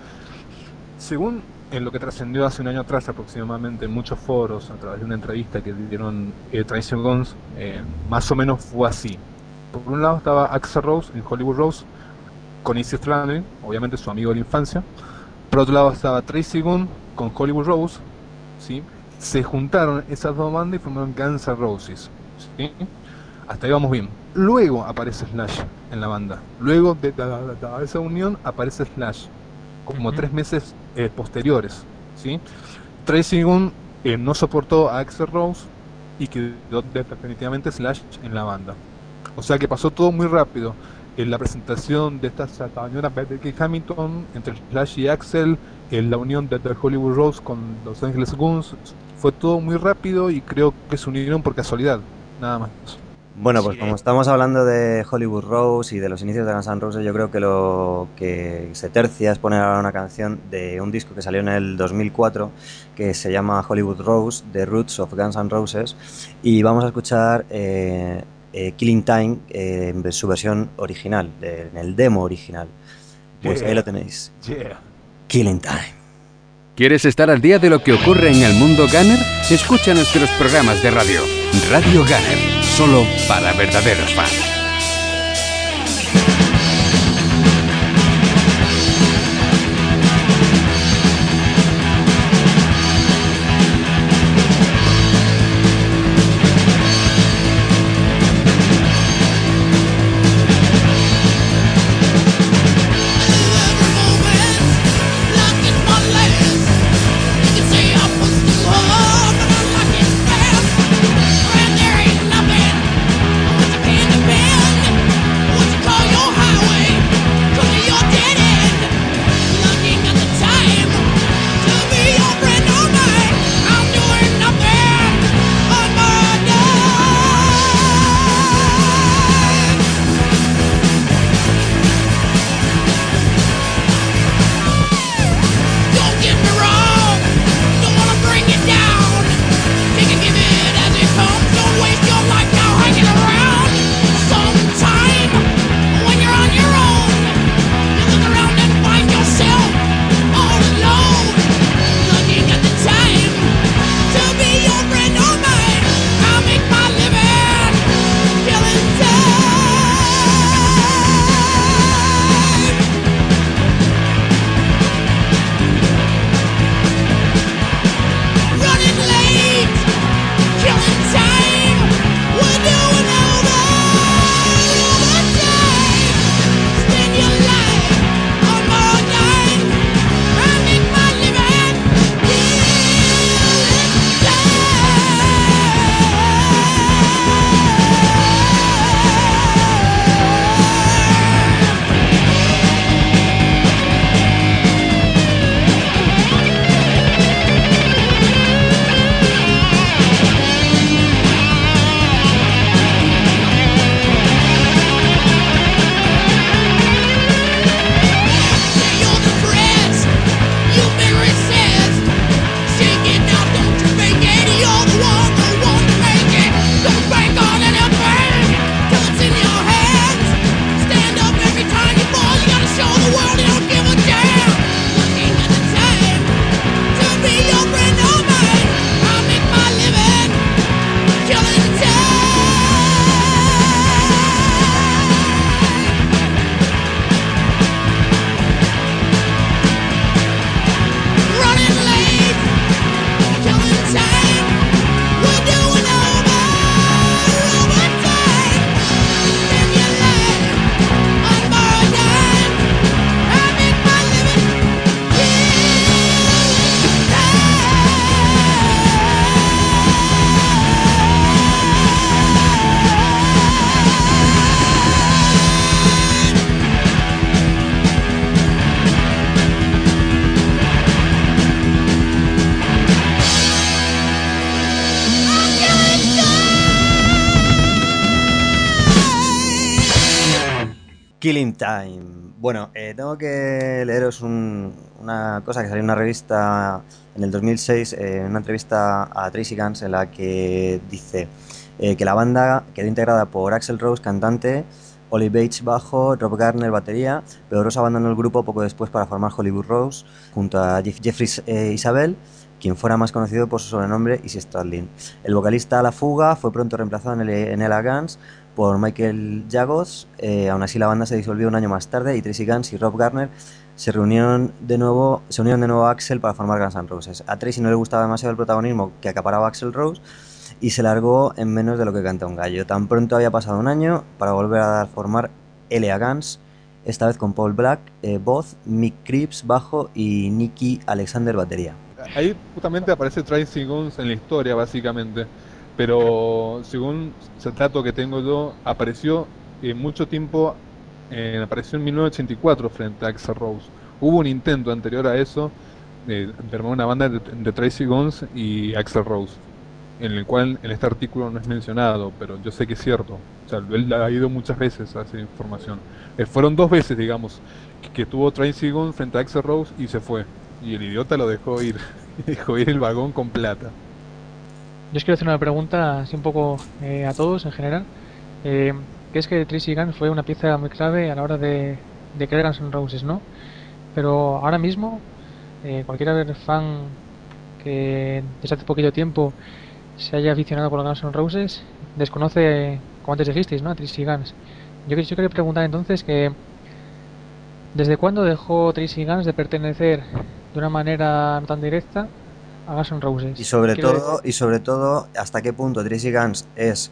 [SPEAKER 5] Según en lo que trascendió hace un año atrás aproximadamente en muchos foros, a través de una entrevista que dieron Tradition Guns, más o menos fue así. Por un lado estaba Axl Rose en Hollywood Rose, con Izzy Stradlin, obviamente su amigo de la infancia. Por otro lado estaba Tracy Gunn con Hollywood Rose, ¿sí? Se juntaron esas dos bandas y formaron Guns N' Roses, ¿sí? Hasta ahí vamos bien. Luego aparece Slash en la banda. Luego de esa unión aparece Slash, como
[SPEAKER 7] Ujú.
[SPEAKER 5] 3 meses posteriores, ¿sí? Tracy Gunn no soportó a Axl Rose y quedó definitivamente Slash en la banda. O sea que pasó todo muy rápido. En la presentación de esta unión a Becky Hamilton entre Slash y Axl, en la unión de Hollywood Rose con Los Angeles Guns, fue todo muy rápido y creo que se unieron por casualidad, nada más.
[SPEAKER 3] Bueno, pues
[SPEAKER 4] Sí,
[SPEAKER 3] como estamos hablando de Hollywood Rose y de los inicios de Guns N' Roses, yo creo que lo que se tercia es poner ahora una canción de un disco que salió en el 2004 que se llama Hollywood Rose, The Roots of Guns N' Roses, y vamos a escuchar Killing Time en su versión original, en el demo original. Pues ahí lo tenéis.
[SPEAKER 5] Yeah.
[SPEAKER 3] Killing Time.
[SPEAKER 1] ¿Quieres estar al día de lo que ocurre en el mundo Gunner? Escucha nuestros programas de radio. Radio Gunner, solo para verdaderos fans.
[SPEAKER 2] When there ain't nothing, what's a pen to pen?
[SPEAKER 3] Killing Time. Bueno, tengo que leeros una cosa que salió en una revista en el 2006, una entrevista a Tracy Guns, en la que dice que la banda quedó integrada por Axl Rose, cantante, Ollie Bates, bajo, Rob Garner, batería, pero Rose abandonó el grupo poco después para formar Hollywood Rose junto a Jeffrey Isabel, quien fuera más conocido por su sobrenombre Izzy Stradlin. El vocalista a la fuga fue pronto reemplazado en Ella Guns por Michael Jagos. Aún así la banda se disolvió un año más tarde y Tracy Guns y Rob Garner se unieron de nuevo a Axl para formar Guns N' Roses. A Tracy no le gustaba demasiado el protagonismo que acaparaba Axl Rose y se largó en menos de lo que canta un gallo. Tan pronto había pasado un año para volver a formar Ella Guns, esta vez con Paul Black, voz, Mick Cripps, bajo y Nicky Alexander, batería.
[SPEAKER 5] Ahí justamente aparece Tracy Guns en la historia, básicamente. Pero según el dato que tengo yo, apareció mucho tiempo, apareció en 1984 frente a Axl Rose. Hubo un intento anterior a eso de armar una banda de Tracy Guns y Axl Rose, en el cual en este artículo no es mencionado, pero yo sé que es cierto. O sea, él ha ido muchas veces a esa información. Fueron 2 veces, digamos, que tuvo Tracy Guns frente a Axl Rose y se fue. Y el idiota lo dejó ir, dejó ir el vagón con plata.
[SPEAKER 7] Yo os quiero hacer una pregunta así un poco a todos en general. Que es que Tracy Guns fue una pieza muy clave a la hora de crear Guns N' Roses, ¿no? Pero ahora mismo, cualquier fan que desde hace poquito tiempo se haya aficionado por los Guns N' Roses desconoce, como antes dijisteis, ¿no? A Tracy Guns. Yo quería preguntar entonces que ¿desde cuándo dejó Tracy Guns de pertenecer de una manera no tan directa a Guns N' Roses?
[SPEAKER 3] Y sobre todo, ¿hasta qué punto Tracy Guns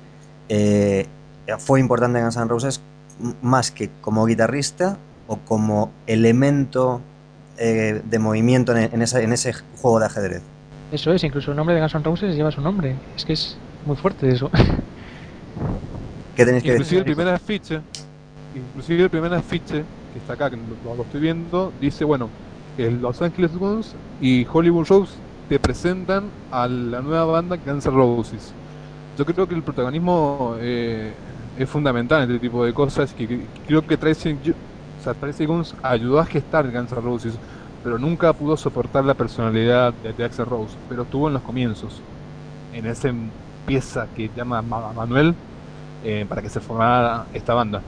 [SPEAKER 3] fue importante en Guns N' Roses más que como guitarrista o como elemento de movimiento en ese juego de ajedrez?
[SPEAKER 7] Eso es, incluso el nombre de Guns N' Roses lleva su nombre. Es que es muy fuerte eso.
[SPEAKER 3] ¿Qué tenéis que
[SPEAKER 5] Inclusive
[SPEAKER 3] decir?
[SPEAKER 5] el primer afiche que está acá, que lo estoy viendo, dice, bueno, el Los Angeles Guns y Hollywood Rose te presentan a la nueva banda Guns N' Roses. Yo creo que el protagonismo es fundamental en este tipo de cosas, que creo que Tracy Guns ayudó a gestar Guns N' Roses, pero nunca pudo soportar la personalidad de Axl Rose, pero estuvo en los comienzos, en esa pieza que llama Manuel, para que se formara esta banda.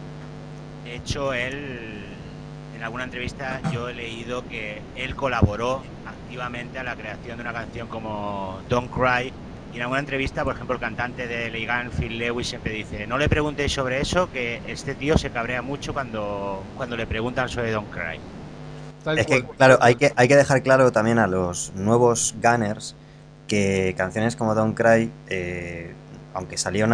[SPEAKER 4] De hecho, él, en alguna entrevista yo he leído que él colaboró activamente a la creación de una canción como Don't Cry, y en alguna entrevista, por ejemplo, el cantante de Leigh-Ann, Phil Lewis, siempre dice: no le preguntéis sobre eso, que este tío se cabrea mucho cuando le preguntan sobre Don't Cry.
[SPEAKER 3] Es que, claro, hay que dejar claro también a los nuevos Gunners que canciones como Don't Cry, aunque salieron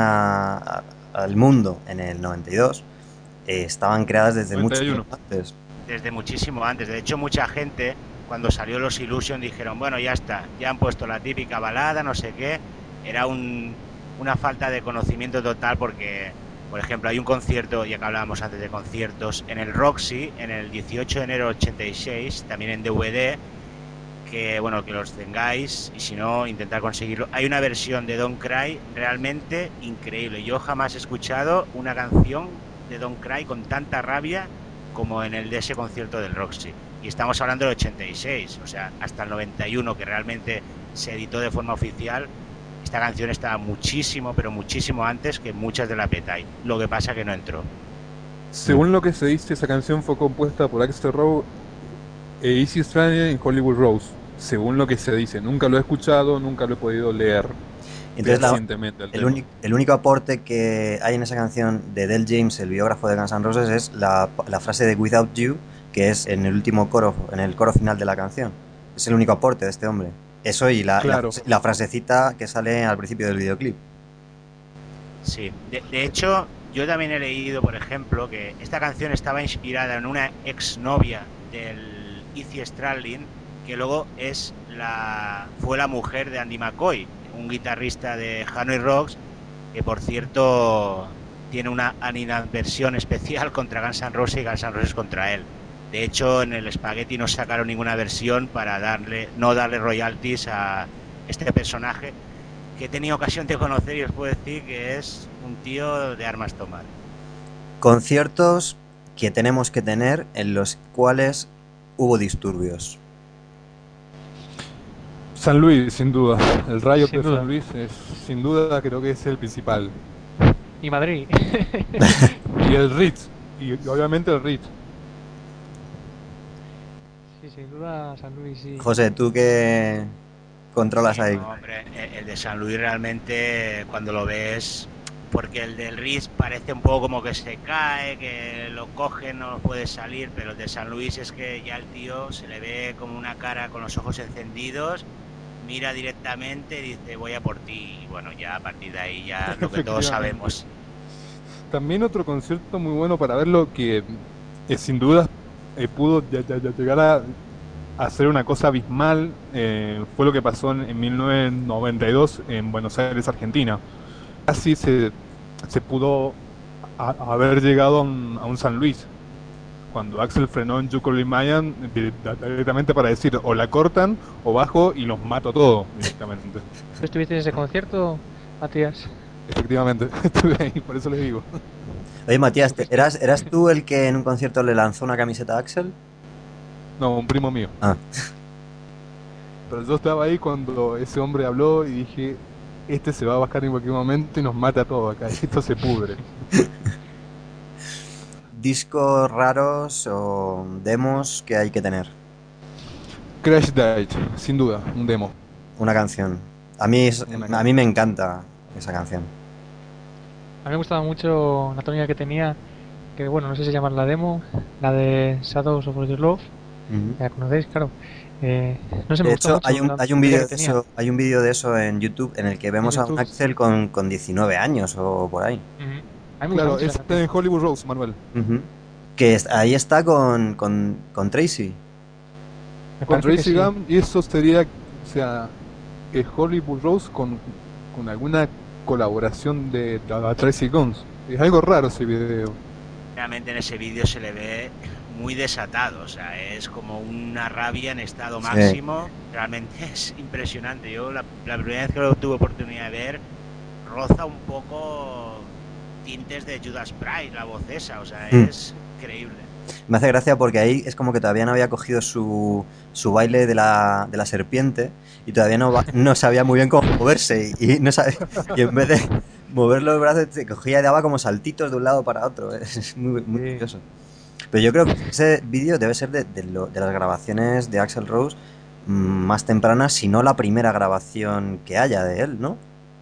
[SPEAKER 3] al mundo en el 92, estaban creadas desde
[SPEAKER 5] 91.
[SPEAKER 3] mucho antes.
[SPEAKER 4] Desde muchísimo antes. De hecho, mucha gente, cuando salió Los Illusion, dijeron: bueno, ya está, ya han puesto la típica balada, no sé qué. Era una falta de conocimiento total, porque, por ejemplo, hay un concierto, ya que hablábamos antes de conciertos, en el Roxy, en el 18 de enero del 86, también en DVD, que, bueno, que los tengáis, y si no, intentar conseguirlo. Hay una versión de Don't Cry realmente increíble. Yo jamás he escuchado una canción de Don't Cry con tanta rabia como en el de ese concierto del Roxy. Y estamos hablando del 86, o sea, hasta el 91, que realmente se editó de forma oficial. Esta canción estaba muchísimo, pero muchísimo antes que muchas de la Appetite. Lo que pasa que no entró.
[SPEAKER 5] Según lo que se dice, esa canción fue compuesta por Axl Rose e Izzy Stradlin en Hollywood Rose. Según lo que se dice, nunca lo he escuchado, nunca lo he podido leer.
[SPEAKER 3] Entonces el único aporte que hay en esa canción de Del James, el biógrafo de Guns N' Roses, es la frase de Without You, que es en el último coro, en el coro final de la canción. Es el único aporte de este hombre. Eso y la frasecita que sale al principio del videoclip.
[SPEAKER 4] Sí, de hecho, yo también he leído, por ejemplo, que esta canción estaba inspirada en una exnovia del Izzy Stradlin, que luego fue la mujer de Andy McCoy, un guitarrista de Hanoi Rocks, que por cierto tiene una animadversión especial contra Guns N' Roses y Guns N' Roses contra él. De hecho, en el Spaghetti no sacaron ninguna versión para no darle royalties a este personaje, que he tenido ocasión de conocer, y os puedo decir que es un tío de armas tomar.
[SPEAKER 3] Conciertos que tenemos que tener en los cuales hubo disturbios?
[SPEAKER 5] San Luis, sin duda. El Riot
[SPEAKER 7] Sin
[SPEAKER 5] de
[SPEAKER 7] duda.
[SPEAKER 5] San Luis es, sin duda, creo que es el principal.
[SPEAKER 7] Y Madrid.
[SPEAKER 5] Y el Ritz. Y obviamente el Ritz.
[SPEAKER 7] Sí, sin duda San Luis, sí.
[SPEAKER 3] José, ¿tú qué controlas
[SPEAKER 4] Sí,
[SPEAKER 3] ahí?
[SPEAKER 4] no, hombre, el de San Luis realmente cuando lo ves, porque el del Riz parece un poco como que se cae, que lo cogen, no puede salir, pero el de San Luis es que ya el tío se le ve como una cara con los ojos encendidos, mira directamente y dice voy a por ti, y bueno, ya a partir de ahí ya lo que todos
[SPEAKER 5] Efectivamente.
[SPEAKER 4] sabemos.
[SPEAKER 5] También otro concierto muy bueno para verlo que sin duda pudo ya llegar a hacer una cosa abismal, fue lo que pasó en 1992 en Buenos Aires, Argentina. Casi se pudo haber llegado a un San Luis, cuando Axel frenó en Jukoli Mayan directamente para decir o la cortan o bajo y los mato todo directamente.
[SPEAKER 7] ¿Tú estuviste en ese concierto, Matías?
[SPEAKER 5] Efectivamente, estuve ahí, por eso les digo.
[SPEAKER 3] Oye, Matías, ¿eras tú el que en un concierto le lanzó una camiseta a Axel?
[SPEAKER 5] No, un primo mío.
[SPEAKER 3] Ah.
[SPEAKER 5] Pero yo estaba ahí cuando ese hombre habló y dije, este se va a bajar en cualquier momento y nos mata a todos acá, esto se pudre.
[SPEAKER 3] ¿Discos raros o demos que hay que tener?
[SPEAKER 5] Crash Diet, sin duda, un demo.
[SPEAKER 3] Una canción. A mí me encanta esa canción.
[SPEAKER 7] A mí me gustaba mucho la tónica que tenía, que bueno, no sé si llama la demo, la de Shadows of Your Love, la conocéis, claro. No sé, me
[SPEAKER 3] De
[SPEAKER 7] gusta
[SPEAKER 3] hecho,
[SPEAKER 7] mucho
[SPEAKER 3] hay un
[SPEAKER 7] la
[SPEAKER 3] vídeo
[SPEAKER 7] tónica
[SPEAKER 3] de
[SPEAKER 7] que tenía.
[SPEAKER 3] eso, hay un vídeo de eso en YouTube en el que vemos
[SPEAKER 7] En
[SPEAKER 3] a un
[SPEAKER 7] YouTube,
[SPEAKER 3] Axel
[SPEAKER 7] sí.
[SPEAKER 3] con 19 años o por ahí.
[SPEAKER 7] A mí me gusta
[SPEAKER 5] Claro,
[SPEAKER 7] mucho
[SPEAKER 5] es
[SPEAKER 7] esa canción.
[SPEAKER 5] en Hollywood Rose, Manuel.
[SPEAKER 3] Que ahí está con Tracy.
[SPEAKER 7] Me
[SPEAKER 5] Con
[SPEAKER 7] parece que
[SPEAKER 5] Tracy
[SPEAKER 7] sí.
[SPEAKER 5] Gum, y eso sería, o sea, que Hollywood Rose con alguna colaboración de Tracy Guns. Es algo raro ese video.
[SPEAKER 4] Realmente en ese vídeo se le ve muy desatado, o sea, es como una rabia en estado máximo, realmente es impresionante. Yo la primera vez que lo tuve oportunidad de ver, roza un poco tintes de Judas Priest, la voz esa, o sea, es increíble.
[SPEAKER 3] Me hace gracia porque ahí es como que todavía no había cogido su baile de la serpiente y todavía no sabía muy bien cómo moverse y en vez de mover los brazos se cogía y daba como saltitos de un lado para otro. Es muy curioso. Pero yo creo que ese vídeo debe ser de las grabaciones de Axl Rose más tempranas, si no la primera grabación que haya de él, ¿no?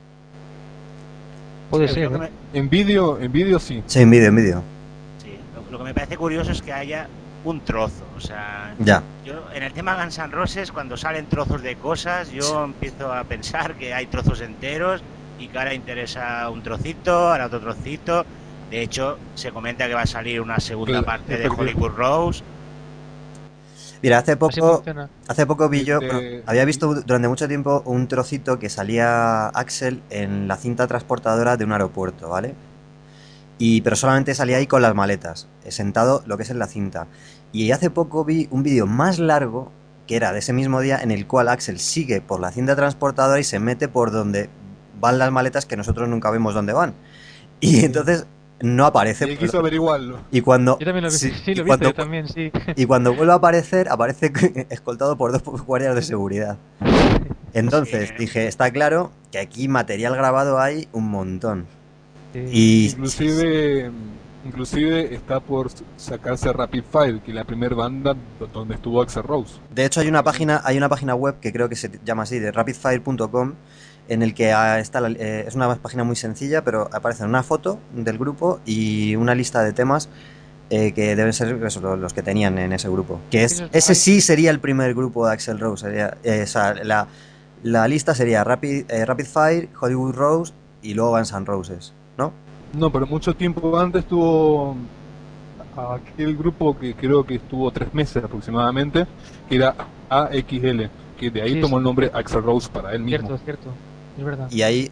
[SPEAKER 7] Puede
[SPEAKER 4] Sí,
[SPEAKER 7] ser,
[SPEAKER 4] lo que
[SPEAKER 7] ¿eh?
[SPEAKER 5] En vídeo sí.
[SPEAKER 3] Sí, en vídeo.
[SPEAKER 4] Sí, lo que me parece curioso es que haya un trozo, o sea,
[SPEAKER 3] Ya.
[SPEAKER 4] yo en el tema Guns N' Roses, cuando salen trozos de cosas, yo empiezo a pensar que hay trozos enteros y que ahora interesa un trocito, ahora otro trocito. De hecho, se comenta que va a salir una segunda parte de Hollywood Rose.
[SPEAKER 3] Mira, hace poco vi yo,
[SPEAKER 5] Este-
[SPEAKER 3] había visto durante mucho tiempo un trocito que salía Axel en la cinta transportadora de un aeropuerto, ¿vale? Pero solamente salía ahí con las maletas, sentado lo que es en la cinta. Y hace poco vi un vídeo más largo, que era de ese mismo día, en el cual Axel sigue por la cinta transportadora y se mete por donde van las maletas que nosotros nunca vemos dónde van. Y entonces no aparece.
[SPEAKER 5] Él quiso averiguarlo.
[SPEAKER 3] Y cuando,
[SPEAKER 7] Yo también lo vi,
[SPEAKER 3] sí,
[SPEAKER 7] sí,
[SPEAKER 3] y
[SPEAKER 7] lo he
[SPEAKER 3] cuando-
[SPEAKER 7] visto yo también, sí.
[SPEAKER 3] y cuando vuelve a aparecer, aparece escoltado por 2 guardias de seguridad. Entonces
[SPEAKER 4] Sí.
[SPEAKER 3] dije, está claro que aquí material grabado hay un montón.
[SPEAKER 7] Sí.
[SPEAKER 3] Y
[SPEAKER 5] Inclusive está por sacarse Rapid Fire, que es la primera banda donde estuvo Axl Rose.
[SPEAKER 3] de hecho hay una página web que creo que se llama así, de rapidfire.com, en el que está es una página muy sencilla, pero aparece una foto del grupo y una lista de temas que deben ser eso, los que tenían en ese grupo. Que ese sí sería el primer grupo de Axl Rose. O sea, la lista sería Rapid Fire, Hollywood Rose y luego Guns N' Roses, ¿no?
[SPEAKER 5] No, pero mucho tiempo antes tuvo aquel grupo que creo que estuvo 3 meses aproximadamente, que era AXL, que de ahí
[SPEAKER 7] Sí,
[SPEAKER 5] tomó
[SPEAKER 7] sí.
[SPEAKER 5] el nombre Axl Rose para él mismo.
[SPEAKER 7] Cierto, es verdad.
[SPEAKER 3] Y hay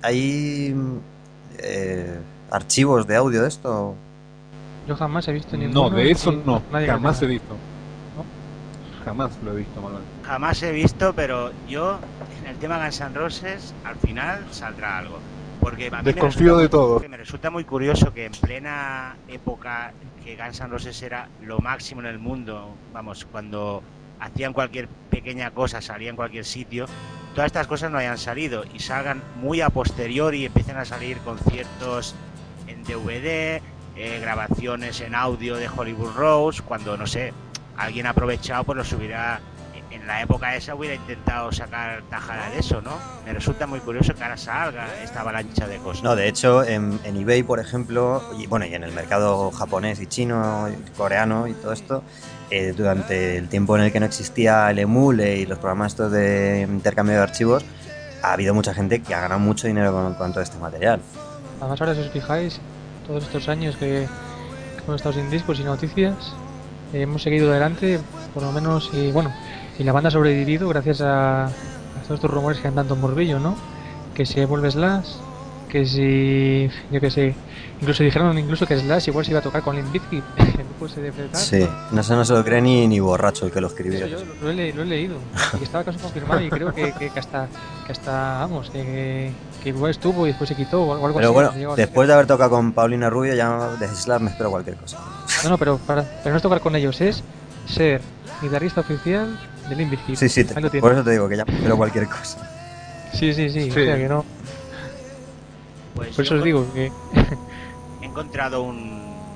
[SPEAKER 3] archivos de audio de esto.
[SPEAKER 7] Yo jamás he visto ninguno.
[SPEAKER 5] No, de eso
[SPEAKER 7] y
[SPEAKER 5] no,
[SPEAKER 7] nadie que
[SPEAKER 5] jamás he
[SPEAKER 7] tenga.
[SPEAKER 5] visto. Jamás lo he visto, Manuel.
[SPEAKER 4] Jamás he visto, pero yo en el tema Guns N' Roses al final saldrá algo. Porque a mí
[SPEAKER 5] Desconfío de todo.
[SPEAKER 4] me resulta muy curioso que en plena época que Guns N' Roses era lo máximo en el mundo, vamos, cuando hacían cualquier pequeña cosa, salían en cualquier sitio, todas estas cosas no hayan salido y salgan muy a posteriori y empiecen a salir conciertos en DVD, grabaciones en audio de Hollywood Rose, cuando, no sé, alguien aprovechado pues lo subirá. En la época esa hubiera intentado sacar tajada de eso, ¿no? Me resulta muy curioso que ahora salga esta avalancha de cosas.
[SPEAKER 3] No, de hecho, en eBay, por ejemplo, y bueno, y en el mercado japonés y chino, y coreano y todo esto, durante el tiempo en el que no existía el emule y los programas estos de intercambio de archivos, ha habido mucha gente que ha ganado mucho dinero con todo este material.
[SPEAKER 7] Además, ahora si os fijáis, todos estos años que hemos estado sin discos y noticias, hemos seguido adelante, por lo menos, y bueno, y la banda ha sobrevivido gracias a todos estos rumores que andan tanto morbillo, ¿no? Que si vuelve Slash, que si, yo que sé, incluso dijeron que Slash igual se iba a tocar con Limp Bizkit, el grupo ese de Fred
[SPEAKER 3] Sí, no se lo cree ni borracho el que lo escribió.
[SPEAKER 7] Yo lo he leído, y estaba casi confirmado y creo que hasta vamos, que igual estuvo y después se quitó o algo
[SPEAKER 3] pero
[SPEAKER 7] así.
[SPEAKER 3] bueno,
[SPEAKER 7] Pero
[SPEAKER 3] después de haber tocado con Paulina Rubio, ya de Slash me espero cualquier cosa.
[SPEAKER 7] No, pero no es tocar con ellos, es ser guitarrista oficial de Limp Bizkit.
[SPEAKER 3] Sí, por eso te digo que ya me espero cualquier cosa.
[SPEAKER 7] Sí, o sea que no.
[SPEAKER 4] Pues
[SPEAKER 7] por eso os digo que
[SPEAKER 4] he encontrado un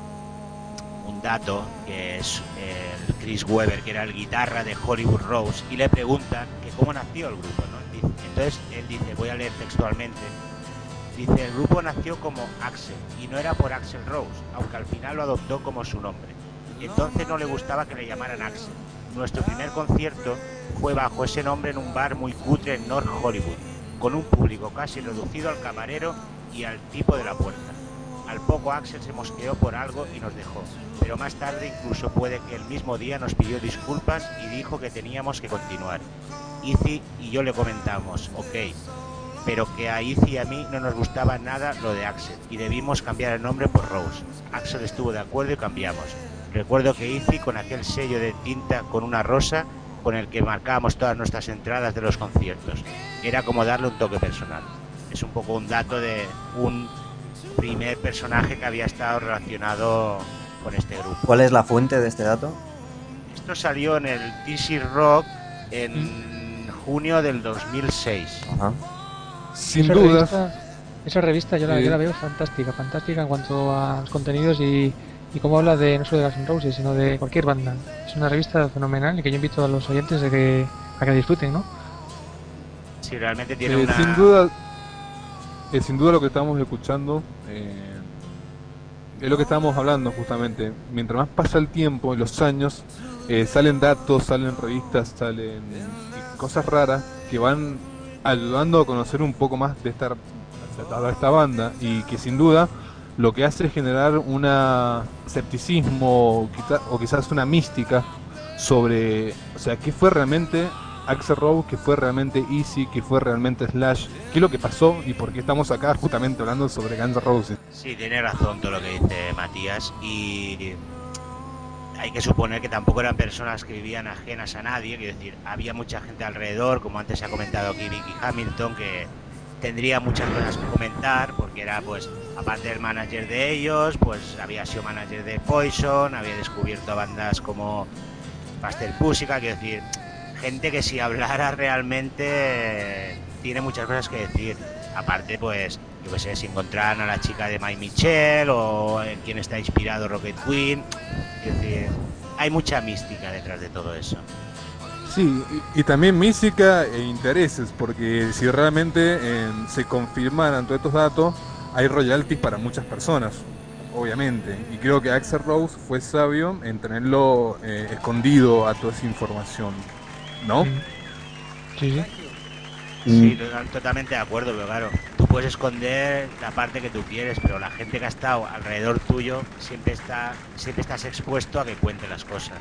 [SPEAKER 4] dato que es el Chris Webber, que era el guitarra de Hollywood Rose, y le preguntan que cómo nació el grupo, ¿no? Entonces él dice, voy a leer textualmente, dice, el grupo nació como Axl y no era por Axl Rose, aunque al final lo adoptó como su nombre. Entonces no le gustaba que le llamaran Axl. Nuestro primer concierto fue bajo ese nombre en un bar muy cutre en North Hollywood, con un público casi reducido al camarero y al tipo de la puerta. Al poco Axl se mosqueó por algo y nos dejó, pero más tarde incluso puede que el mismo día nos pidió disculpas y dijo que teníamos que continuar. Izzy y yo le comentamos, ok, pero que a Izzy y a mí no nos gustaba nada lo de Axl y debimos cambiar el nombre por Rose. Axl estuvo de acuerdo y cambiamos. Recuerdo que Izzy, con aquel sello de tinta con una rosa con el que marcábamos todas nuestras entradas de los conciertos, era como darle un toque personal. Es un poco un dato de un primer personaje que había estado relacionado con este grupo.
[SPEAKER 3] ¿Cuál es la fuente de este dato?
[SPEAKER 4] Esto salió en el DC Rock en junio del 2006.
[SPEAKER 3] Ajá.
[SPEAKER 5] Sin dudas.
[SPEAKER 7] Esa revista yo la veo fantástica en cuanto a los contenidos y cómo habla de no solo de Guns N' Roses, sino de cualquier banda. Es una revista fenomenal y que yo invito a los oyentes a que la disfruten, ¿no?
[SPEAKER 4] Sí, realmente tiene una...
[SPEAKER 5] Sin duda lo que estamos escuchando es lo que estábamos hablando justamente. Mientras más pasa el tiempo y los años, salen datos, salen revistas, salen cosas raras que van ayudando a conocer un poco más de esta banda, y que sin duda lo que hace es generar un escepticismo o quizás una mística sobre, o sea, qué fue realmente Axl Rose, qué fue realmente Izzy, qué fue realmente Slash, qué es lo que pasó y por qué estamos acá justamente hablando sobre Guns N' Roses.
[SPEAKER 4] Sí, tiene razón todo lo que dice Matías, y hay que suponer que tampoco eran personas que vivían ajenas a nadie, quiero decir, había mucha gente alrededor, como antes se ha comentado aquí Vicky Hamilton, que tendría muchas cosas que comentar, porque era, pues, aparte del manager de ellos, pues había sido manager de Poison, había descubierto bandas como Pastel Pussycat, quiero decir, gente que si hablara realmente tiene muchas cosas que decir. Aparte, pues, yo que sé, si encontraran a la chica de My Michelle o en quien está inspirado Rocket Queen, es decir, hay mucha mística detrás de todo eso.
[SPEAKER 5] Sí, y también mística e intereses, porque si realmente se confirmaran todos estos datos, hay royalties para muchas personas, obviamente. Y creo que Axl Rose fue sabio en tenerlo escondido a toda esa información, ¿no?
[SPEAKER 7] Sí.
[SPEAKER 4] Sí, totalmente de acuerdo, pero claro, tú puedes esconder la parte que tú quieres, pero la gente que ha estado alrededor tuyo siempre estás expuesto a que cuente las cosas.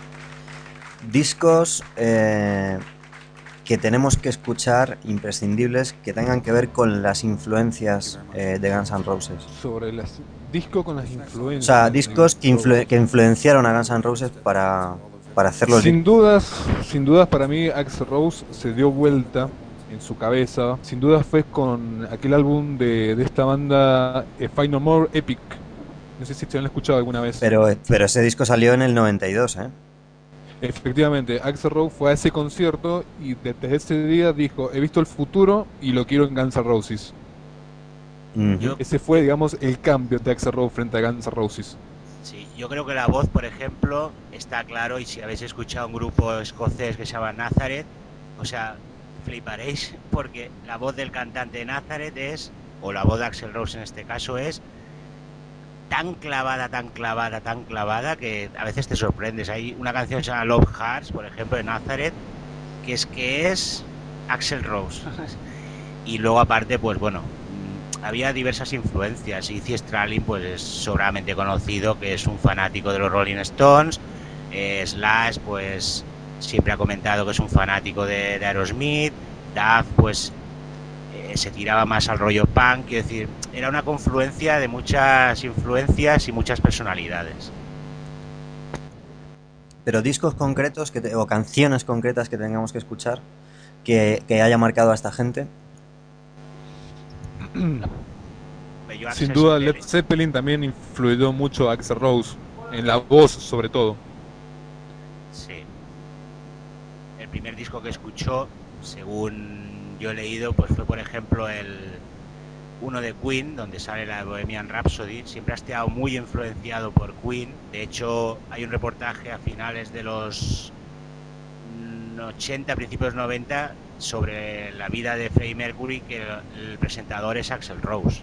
[SPEAKER 3] Discos que tenemos que escuchar, imprescindibles, que tengan que ver con las influencias de Guns N' Roses.
[SPEAKER 5] Sobre las discos con las influencias.
[SPEAKER 3] O sea, discos que influenciaron a Guns N' Roses para hacerlo.
[SPEAKER 5] Sin dudas, para mí Axl Rose se dio vuelta en su cabeza, sin duda fue con aquel álbum de esta banda Fight No More Epic. No sé si se han escuchado alguna vez.
[SPEAKER 3] Pero ese disco salió en el 92, ¿eh?
[SPEAKER 5] Efectivamente, Axl Rose fue a ese concierto y desde ese día dijo, he visto el futuro y lo quiero en Guns N' Roses.
[SPEAKER 3] Ujú.
[SPEAKER 5] Ese fue, digamos, el cambio de Axl Rose frente a Guns N' Roses.
[SPEAKER 4] Sí, yo creo que la voz, por ejemplo, está claro, y si habéis escuchado un grupo escocés que se llama Nazareth, o sea, fliparéis, porque la voz del cantante de Nazareth es, o la voz de Axl Rose en este caso es, tan clavada, tan clavada, tan clavada, que a veces te sorprendes. Hay una canción que se llama Love Hearts, por ejemplo, de Nazareth, que es Axl Rose. Y luego aparte, pues bueno, había diversas influencias. Izzy Stradlin pues es sobradamente conocido que es un fanático de los Rolling Stones. Slash pues siempre ha comentado que es un fanático de Aerosmith. Duff pues se tiraba más al rollo punk. Quiero decir, era una confluencia de muchas influencias y muchas personalidades.
[SPEAKER 3] Pero discos concretos o canciones concretas que tengamos que escuchar que haya marcado a esta gente.
[SPEAKER 5] Sin duda Led Zeppelin también influyó mucho a Axl Rose, en la voz sobre todo.
[SPEAKER 4] Sí. El primer disco que escuchó, según yo he leído, pues fue por ejemplo uno de Queen, donde sale la Bohemian Rhapsody. Siempre ha estado muy influenciado por Queen. De hecho, hay un reportaje a finales de los 80, principios 90, sobre la vida de Freddie Mercury, que el presentador es Axl Rose.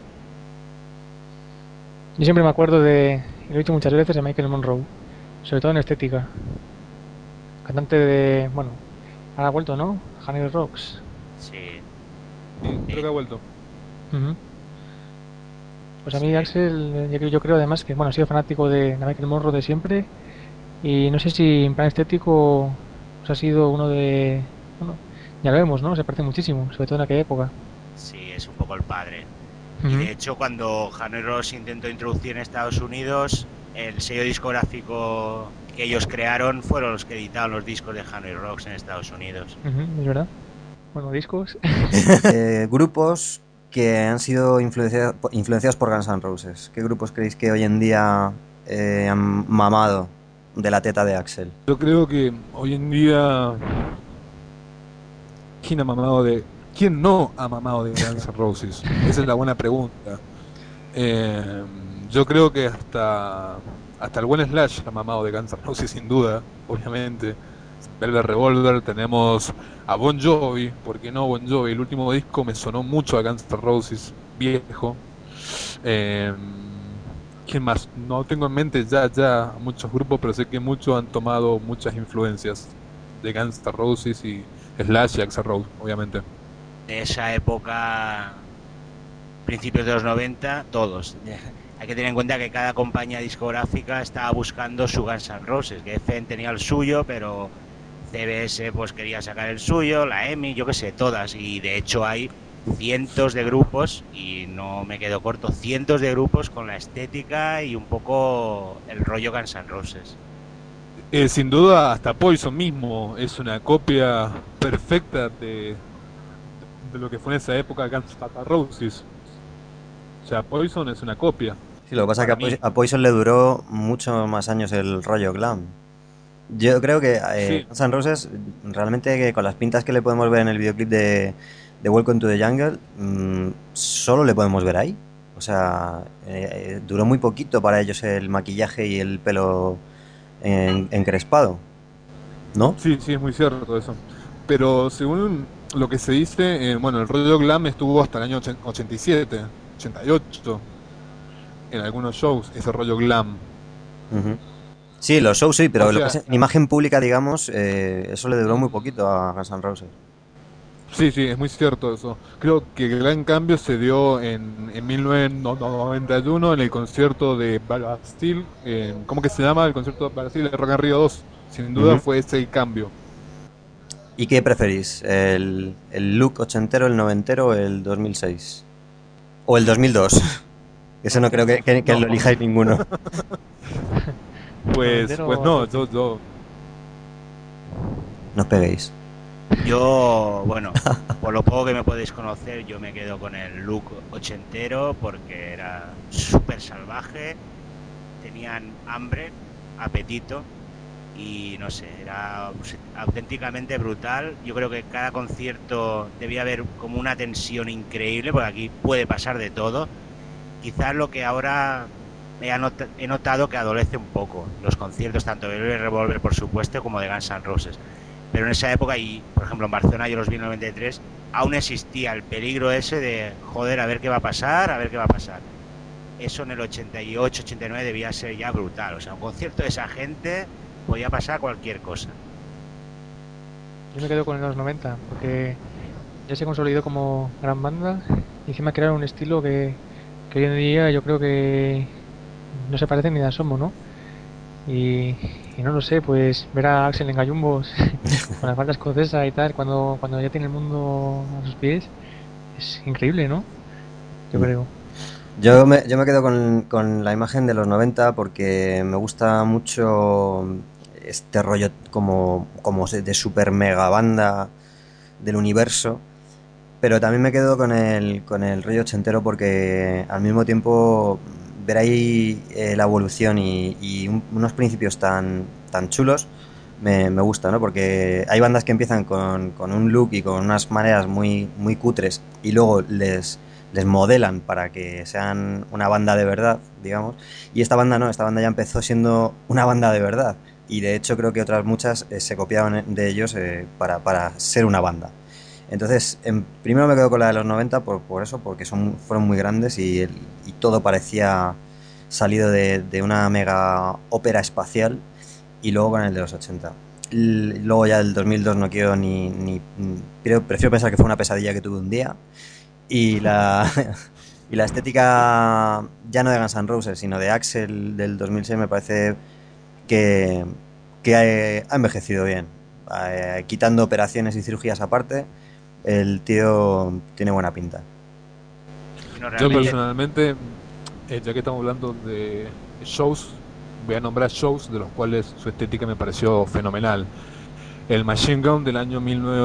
[SPEAKER 7] Yo siempre me acuerdo lo he dicho muchas veces, de Michael Monroe, sobre todo en estética. Cantante de, bueno, ahora ha vuelto, ¿no? Honey Rocks.
[SPEAKER 4] Sí.
[SPEAKER 5] Creo que ha vuelto.
[SPEAKER 7] Uh-huh. Pues a mí Axel, yo creo además que, bueno, he sido fanático de Michael Monroe de siempre, y no sé si en plan estético pues ha sido uno de, bueno, ya lo vemos, ¿no? Se parece muchísimo, sobre todo en aquella época.
[SPEAKER 4] Sí, es un poco el padre. Y de hecho, cuando Honey Rocks intentó introducir en Estados Unidos, el sello discográfico que ellos crearon fueron los que editaron los discos de Honey Rocks en Estados Unidos.
[SPEAKER 7] Es verdad. Bueno, discos.
[SPEAKER 3] Grupos que han sido influenciados por Guns N' Roses. ¿Qué grupos creéis que hoy en día han mamado de la teta de Axl?
[SPEAKER 5] Yo creo que hoy en día ¿quién no ha mamado de Guns N' Roses? Esa es la buena pregunta. Yo creo que hasta el buen Slash ha mamado de Guns N' Roses, sin duda, obviamente. Velvet Revolver, tenemos a Bon Jovi, ¿por qué no Bon Jovi? El último disco me sonó mucho a Guns N' Roses, viejo. ¿Quién más? No tengo en mente ya muchos grupos, pero sé que muchos han tomado muchas influencias de Guns N' Roses y Slash y Axl Rose, obviamente.
[SPEAKER 4] De esa época, principios de los 90, todos. Hay que tener en cuenta que cada compañía discográfica estaba buscando su Guns N' Roses, que Geffen tenía el suyo, pero CBS pues quería sacar el suyo, la EMI, yo qué sé, todas. Y de hecho hay cientos de grupos, y no me quedo corto, cientos de grupos con la estética y un poco el rollo Guns N' Roses.
[SPEAKER 5] Sin duda, hasta Poison mismo es una copia perfecta de lo que fue en esa época Guns N' Roses. O sea, Poison es una copia.
[SPEAKER 3] Sí, lo que pasa es que a Poison le duró mucho más años el rollo glam. Yo creo que
[SPEAKER 5] Sí.
[SPEAKER 3] Guns N' Roses, realmente, que con las pintas que le podemos ver en el videoclip de Welcome to the Jungle, solo le podemos ver ahí. O sea, duró muy poquito para ellos el maquillaje y el pelo encrespado, ¿no?
[SPEAKER 5] Sí, es muy cierto eso. Pero según lo que se dice, bueno, el rollo glam estuvo hasta el año 87, 88, en algunos shows, ese rollo glam.
[SPEAKER 3] Uh-huh. Sí, los shows sí, pero
[SPEAKER 5] O sea,
[SPEAKER 3] lo que es en imagen pública, digamos, eso le duró muy poquito a Guns N' Roses.
[SPEAKER 5] Sí, es muy cierto eso. Creo que el gran cambio se dio en 1991 en el concierto de Bastille. ¿Cómo que se llama? El concierto de Bastille de Rock in Rio 2. Sin duda fue ese el cambio.
[SPEAKER 3] ¿Y qué preferís? ¿El look ochentero, el noventero o el 2006? ¿O el 2002? Ese no creo que
[SPEAKER 5] No.
[SPEAKER 3] lo elijáis ninguno.
[SPEAKER 5] Pues no, yo
[SPEAKER 3] No os peguéis.
[SPEAKER 4] Yo, bueno, por lo poco que me podéis conocer, yo me quedo con el look ochentero porque era súper salvaje, tenían hambre, apetito y no sé, era auténticamente brutal. Yo creo que cada concierto debía haber como una tensión increíble porque aquí puede pasar de todo. Quizás lo que ahora he notado que adolece un poco los conciertos, tanto de Velvet Revolver por supuesto como de Guns N' Roses. Pero en esa época, y por ejemplo en Barcelona yo los vi en el 93, aún existía el peligro ese de joder, a ver qué va a pasar, a ver qué va a pasar. Eso en el 88, 89 debía ser ya brutal. O sea, un concierto de esa gente podía pasar cualquier cosa.
[SPEAKER 7] Yo me quedo con los 90, porque ya se consolidó como gran banda y encima crearon un estilo que hoy en día yo creo que no se parece ni de asomo, ¿no? Y no lo sé, pues ver a Axel en gallumbos con la falda escocesa y tal, cuando ya tiene el mundo a sus pies, es increíble, ¿no? Yo creo.
[SPEAKER 3] Yo me quedo con la imagen de los 90 porque me gusta mucho este rollo como de super mega banda del universo, pero también me quedo con el rollo ochentero porque al mismo tiempo ver ahí la evolución y unos principios tan chulos me gusta, ¿no? Porque hay bandas que empiezan con un look y con unas maneras muy cutres y luego les modelan para que sean una banda de verdad, digamos. Y esta banda no, esta banda ya empezó siendo una banda de verdad. Y de hecho creo que otras muchas se copiaban de ellos para ser una banda. Entonces, primero me quedo con la de los 90 por eso, porque fueron muy grandes y todo parecía salido de una mega ópera espacial. Y luego con el de los 80. Luego ya el 2002 no quiero prefiero pensar que fue una pesadilla que tuve un día. Y la, y la estética ya no de Guns N' Roses, sino de Axel del 2006 me parece que, que ha envejecido bien. Quitando operaciones y cirugías aparte, el tío tiene buena pinta.
[SPEAKER 4] No,
[SPEAKER 5] Yo
[SPEAKER 4] realmente,
[SPEAKER 5] personalmente, ya que estamos hablando de shows, voy a nombrar shows de los cuales su estética me pareció fenomenal. El Machine Gun del año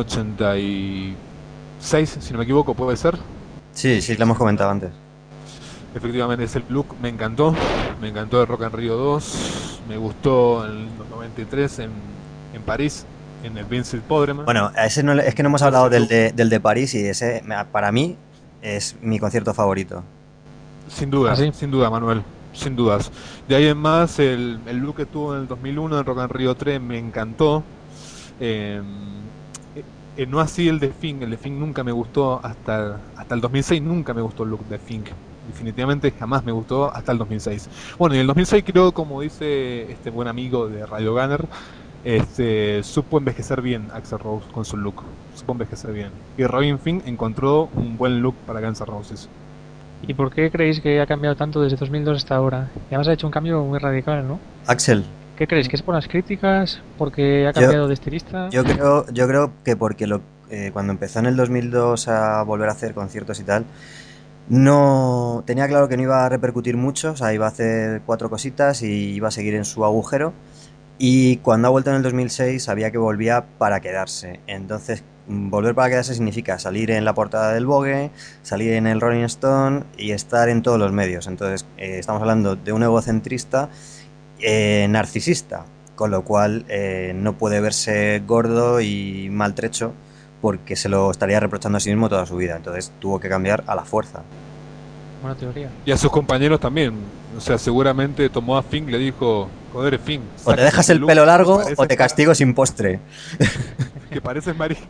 [SPEAKER 5] 1986, si no me equivoco, puede ser.
[SPEAKER 3] Sí, sí, lo hemos comentado antes.
[SPEAKER 5] Efectivamente, ese look me encantó el Rock en Rio 2, me gustó en los 93 en París, en el Vincent Podreman.
[SPEAKER 3] Bueno, a ese no, es que no hemos hablado del de París y ese para mí es mi concierto favorito.
[SPEAKER 5] Sin dudas,
[SPEAKER 7] ¿Ah, sí?
[SPEAKER 5] sin duda, Manuel, sin dudas. De ahí en más, el look que tuvo en el 2001 en Rock en Rio 3 me encantó. Eh, no así el de Fink nunca me gustó hasta el 2006, nunca me gustó el look de Fink. Definitivamente jamás me gustó hasta el 2006. Bueno, y en el 2006 creo, como dice este buen amigo de Radio Gunner, supo envejecer bien Axl Rose con su look. Supo envejecer bien. Y Robin Fink encontró un buen look para Guns N' Roses.
[SPEAKER 7] ¿Y por qué creéis que ha cambiado tanto desde 2002 hasta ahora? Y además ha hecho un cambio muy radical, ¿no?
[SPEAKER 3] Axel,
[SPEAKER 7] ¿Qué creéis? ¿Que es por las críticas? ¿Porque ha cambiado de estilista?
[SPEAKER 3] yo creo que porque cuando empezó en el 2002 a volver a hacer conciertos y tal, no tenía claro que no iba a repercutir mucho, o sea, iba a hacer 4 cositas y iba a seguir en su agujero. Y cuando ha vuelto en el 2006 sabía que volvía para quedarse. Entonces, volver para quedarse significa salir en la portada del Vogue, salir en el Rolling Stone y estar en todos los medios. Entonces, estamos hablando de un egocentrista narcisista, con lo cual no puede verse gordo y maltrecho porque se lo estaría reprochando a sí mismo toda su vida. Entonces, tuvo que cambiar a la fuerza.
[SPEAKER 7] Buena teoría.
[SPEAKER 5] Y a sus compañeros también. O sea, seguramente tomó a Fink y le dijo, joder, Fink,
[SPEAKER 3] O te dejas el
[SPEAKER 5] look
[SPEAKER 3] pelo largo
[SPEAKER 5] que
[SPEAKER 3] o te
[SPEAKER 5] pareces
[SPEAKER 3] castigo sin postre.
[SPEAKER 5] que pareces marica.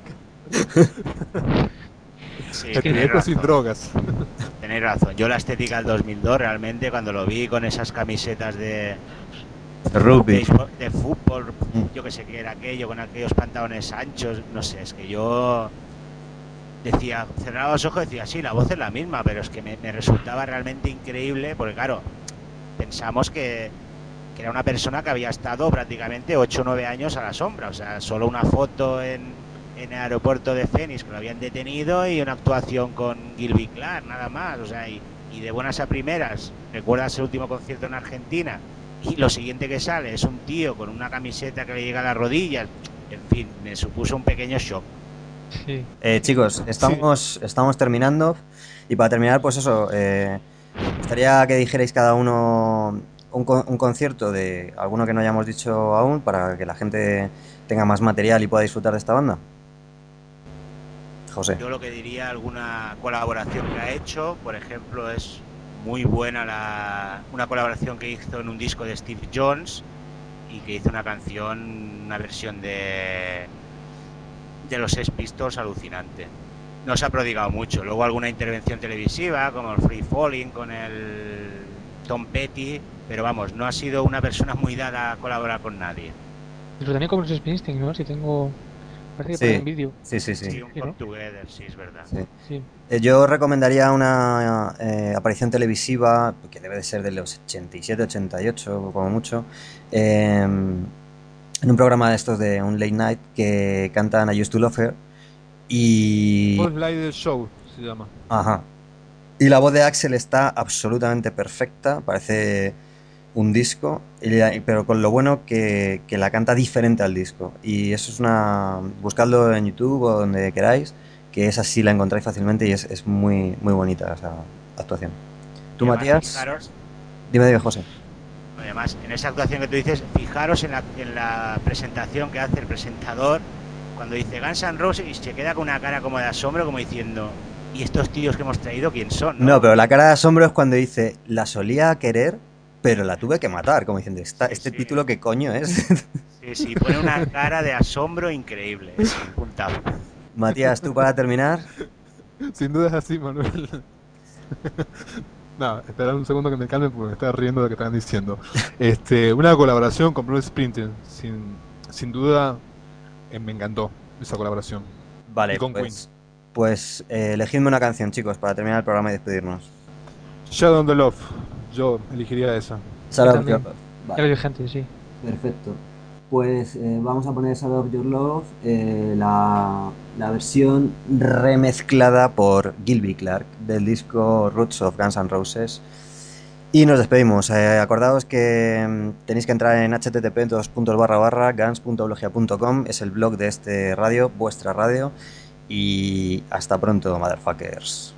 [SPEAKER 4] sí,
[SPEAKER 5] Te crié sin drogas.
[SPEAKER 4] tenéis razón. Yo la estética del 2002 realmente cuando lo vi con esas camisetas de
[SPEAKER 3] Rugby.
[SPEAKER 4] de fútbol, yo que sé qué era aquello, con aquellos pantalones anchos, no sé, es que yo decía, cerraba los ojos y decía, sí, la voz es la misma, pero es que me resultaba realmente increíble, porque claro, pensamos que era una persona que había estado prácticamente 8 o 9 años a la sombra, o sea, solo una foto en el aeropuerto de Phoenix que lo habían detenido y una actuación con Gilby Clark, nada más, o sea, y de buenas a primeras, recuerdas el último concierto en Argentina, y lo siguiente que sale es un tío con una camiseta que le llega a las rodillas, en fin, me supuso un pequeño shock.
[SPEAKER 7] Sí.
[SPEAKER 3] Chicos, estamos terminando y para terminar, pues eso, me gustaría que dijerais cada uno un concierto de alguno que no hayamos dicho aún para que la gente tenga más material y pueda disfrutar de esta banda. José.
[SPEAKER 4] Yo lo que diría, alguna colaboración que ha hecho, por ejemplo, es muy buena una colaboración que hizo en un disco de Steve Jones y que hizo una canción, una versión de los Sex Pistols alucinante. No se ha prodigado mucho. Luego alguna intervención televisiva como el Free Falling con el Tom Petty, pero vamos, no ha sido una persona muy dada a colaborar con nadie.
[SPEAKER 7] Pero también con los Springsteen, ¿no? Si tengo... Parece que
[SPEAKER 3] Sí.
[SPEAKER 7] pone un vídeo.
[SPEAKER 4] Sí, un
[SPEAKER 7] ¿no?
[SPEAKER 4] Come Together, sí, es verdad.
[SPEAKER 3] Sí.
[SPEAKER 7] Sí.
[SPEAKER 3] Yo recomendaría una aparición televisiva que debe de ser de los 87, 88, como mucho, en un programa de estos de un late night que cantan I Used to Love Her y...
[SPEAKER 5] Paul Slider Show se llama.
[SPEAKER 3] Ajá. Y la voz de Axel está absolutamente perfecta, parece un disco, pero con lo bueno que la canta diferente al disco. Y eso es una... Buscadlo en YouTube o donde queráis, que esa sí la encontráis fácilmente y es muy, muy bonita esa actuación. ¿Tú,
[SPEAKER 4] Además,
[SPEAKER 3] Matías?
[SPEAKER 4] fijaros,
[SPEAKER 3] Dime, José.
[SPEAKER 4] además, en esa actuación que tú dices, fijaros en la presentación que hace el presentador cuando dice Guns N' Roses y se queda con una cara como de asombro, como diciendo, ¿y estos tíos que hemos traído quién son?
[SPEAKER 3] No, pero la cara de asombro es cuando dice, la solía querer, pero la tuve que matar, como diciendo, este título qué coño es.
[SPEAKER 4] Sí, pone una cara de asombro increíble. Es un puntazo.
[SPEAKER 3] Matías, tú para terminar.
[SPEAKER 5] Sin duda es así, Manuel. No, espera un segundo que me calme porque me estaba riendo de lo que estaban diciendo. Una colaboración con Bruce Springsteen, sin duda, me encantó esa colaboración.
[SPEAKER 3] Vale,
[SPEAKER 5] Y con
[SPEAKER 3] pues elegidme una canción, chicos, para terminar el programa y despedirnos.
[SPEAKER 5] Shadow on the Love, yo elegiría esa.
[SPEAKER 3] Shadow
[SPEAKER 7] también.
[SPEAKER 3] of Your Love.
[SPEAKER 7] Ya lo
[SPEAKER 3] Vale,
[SPEAKER 7] dije antes, sí.
[SPEAKER 3] perfecto. Pues vamos a poner Shadow of Your Love, la versión remezclada por Gilby Clarke del disco Roots of Guns N' Roses. Y nos despedimos. Acordaos que tenéis que entrar en http://guns.blogia.com, es el blog de este radio, vuestra radio. Y hasta pronto, motherfuckers.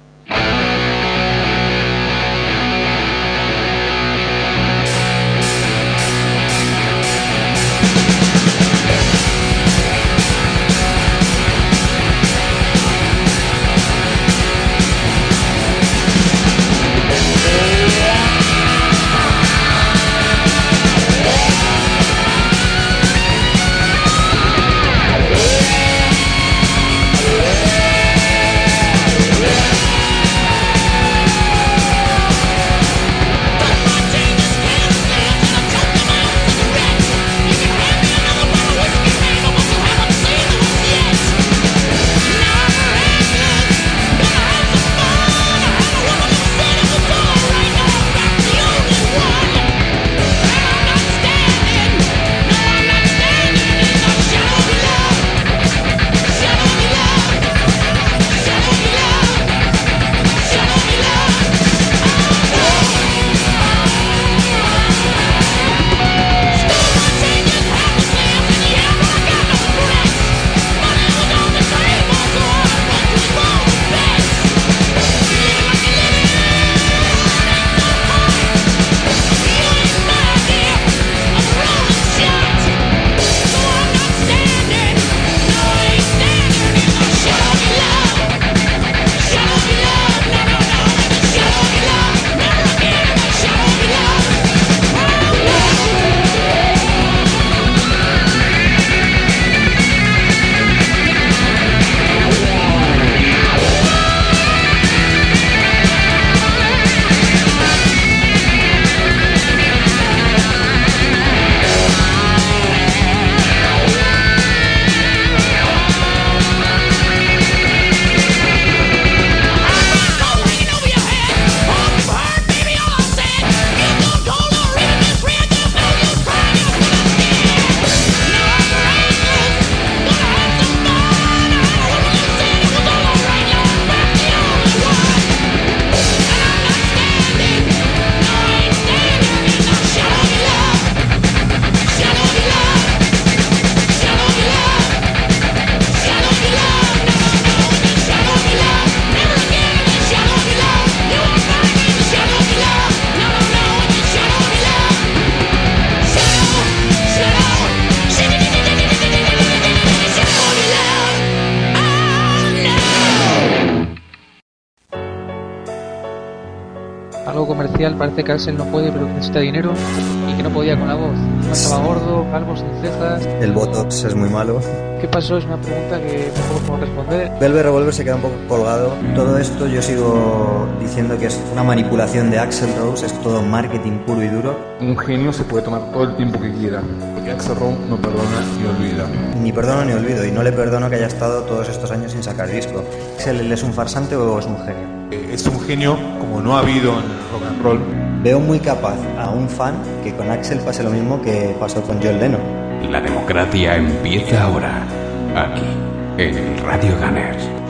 [SPEAKER 7] comercial parece que Axel no puede, pero que necesita dinero y que no podía con la voz. No estaba gordo, calvo, sin cejas.
[SPEAKER 3] El Botox es muy malo.
[SPEAKER 7] ¿Qué pasó? Es una pregunta que no puedo responder.
[SPEAKER 3] Velvet Revolver se queda un poco colgado. Todo esto yo sigo diciendo que es una manipulación de Axl Rose, es todo marketing puro y duro.
[SPEAKER 5] Un genio se puede tomar todo el tiempo que quiera, porque Axl Rose no perdona ni olvida.
[SPEAKER 3] Ni perdono ni olvido, y no le perdono que haya estado todos estos años sin sacar disco. ¿Axl es un farsante o es un genio?
[SPEAKER 8] Es un genio como no ha habido en el rock and roll.
[SPEAKER 3] Veo muy capaz a un fan que con Axl pase lo mismo que pasó con John Lennon.
[SPEAKER 1] La democracia empieza ahora, aquí, en Radio Gunners.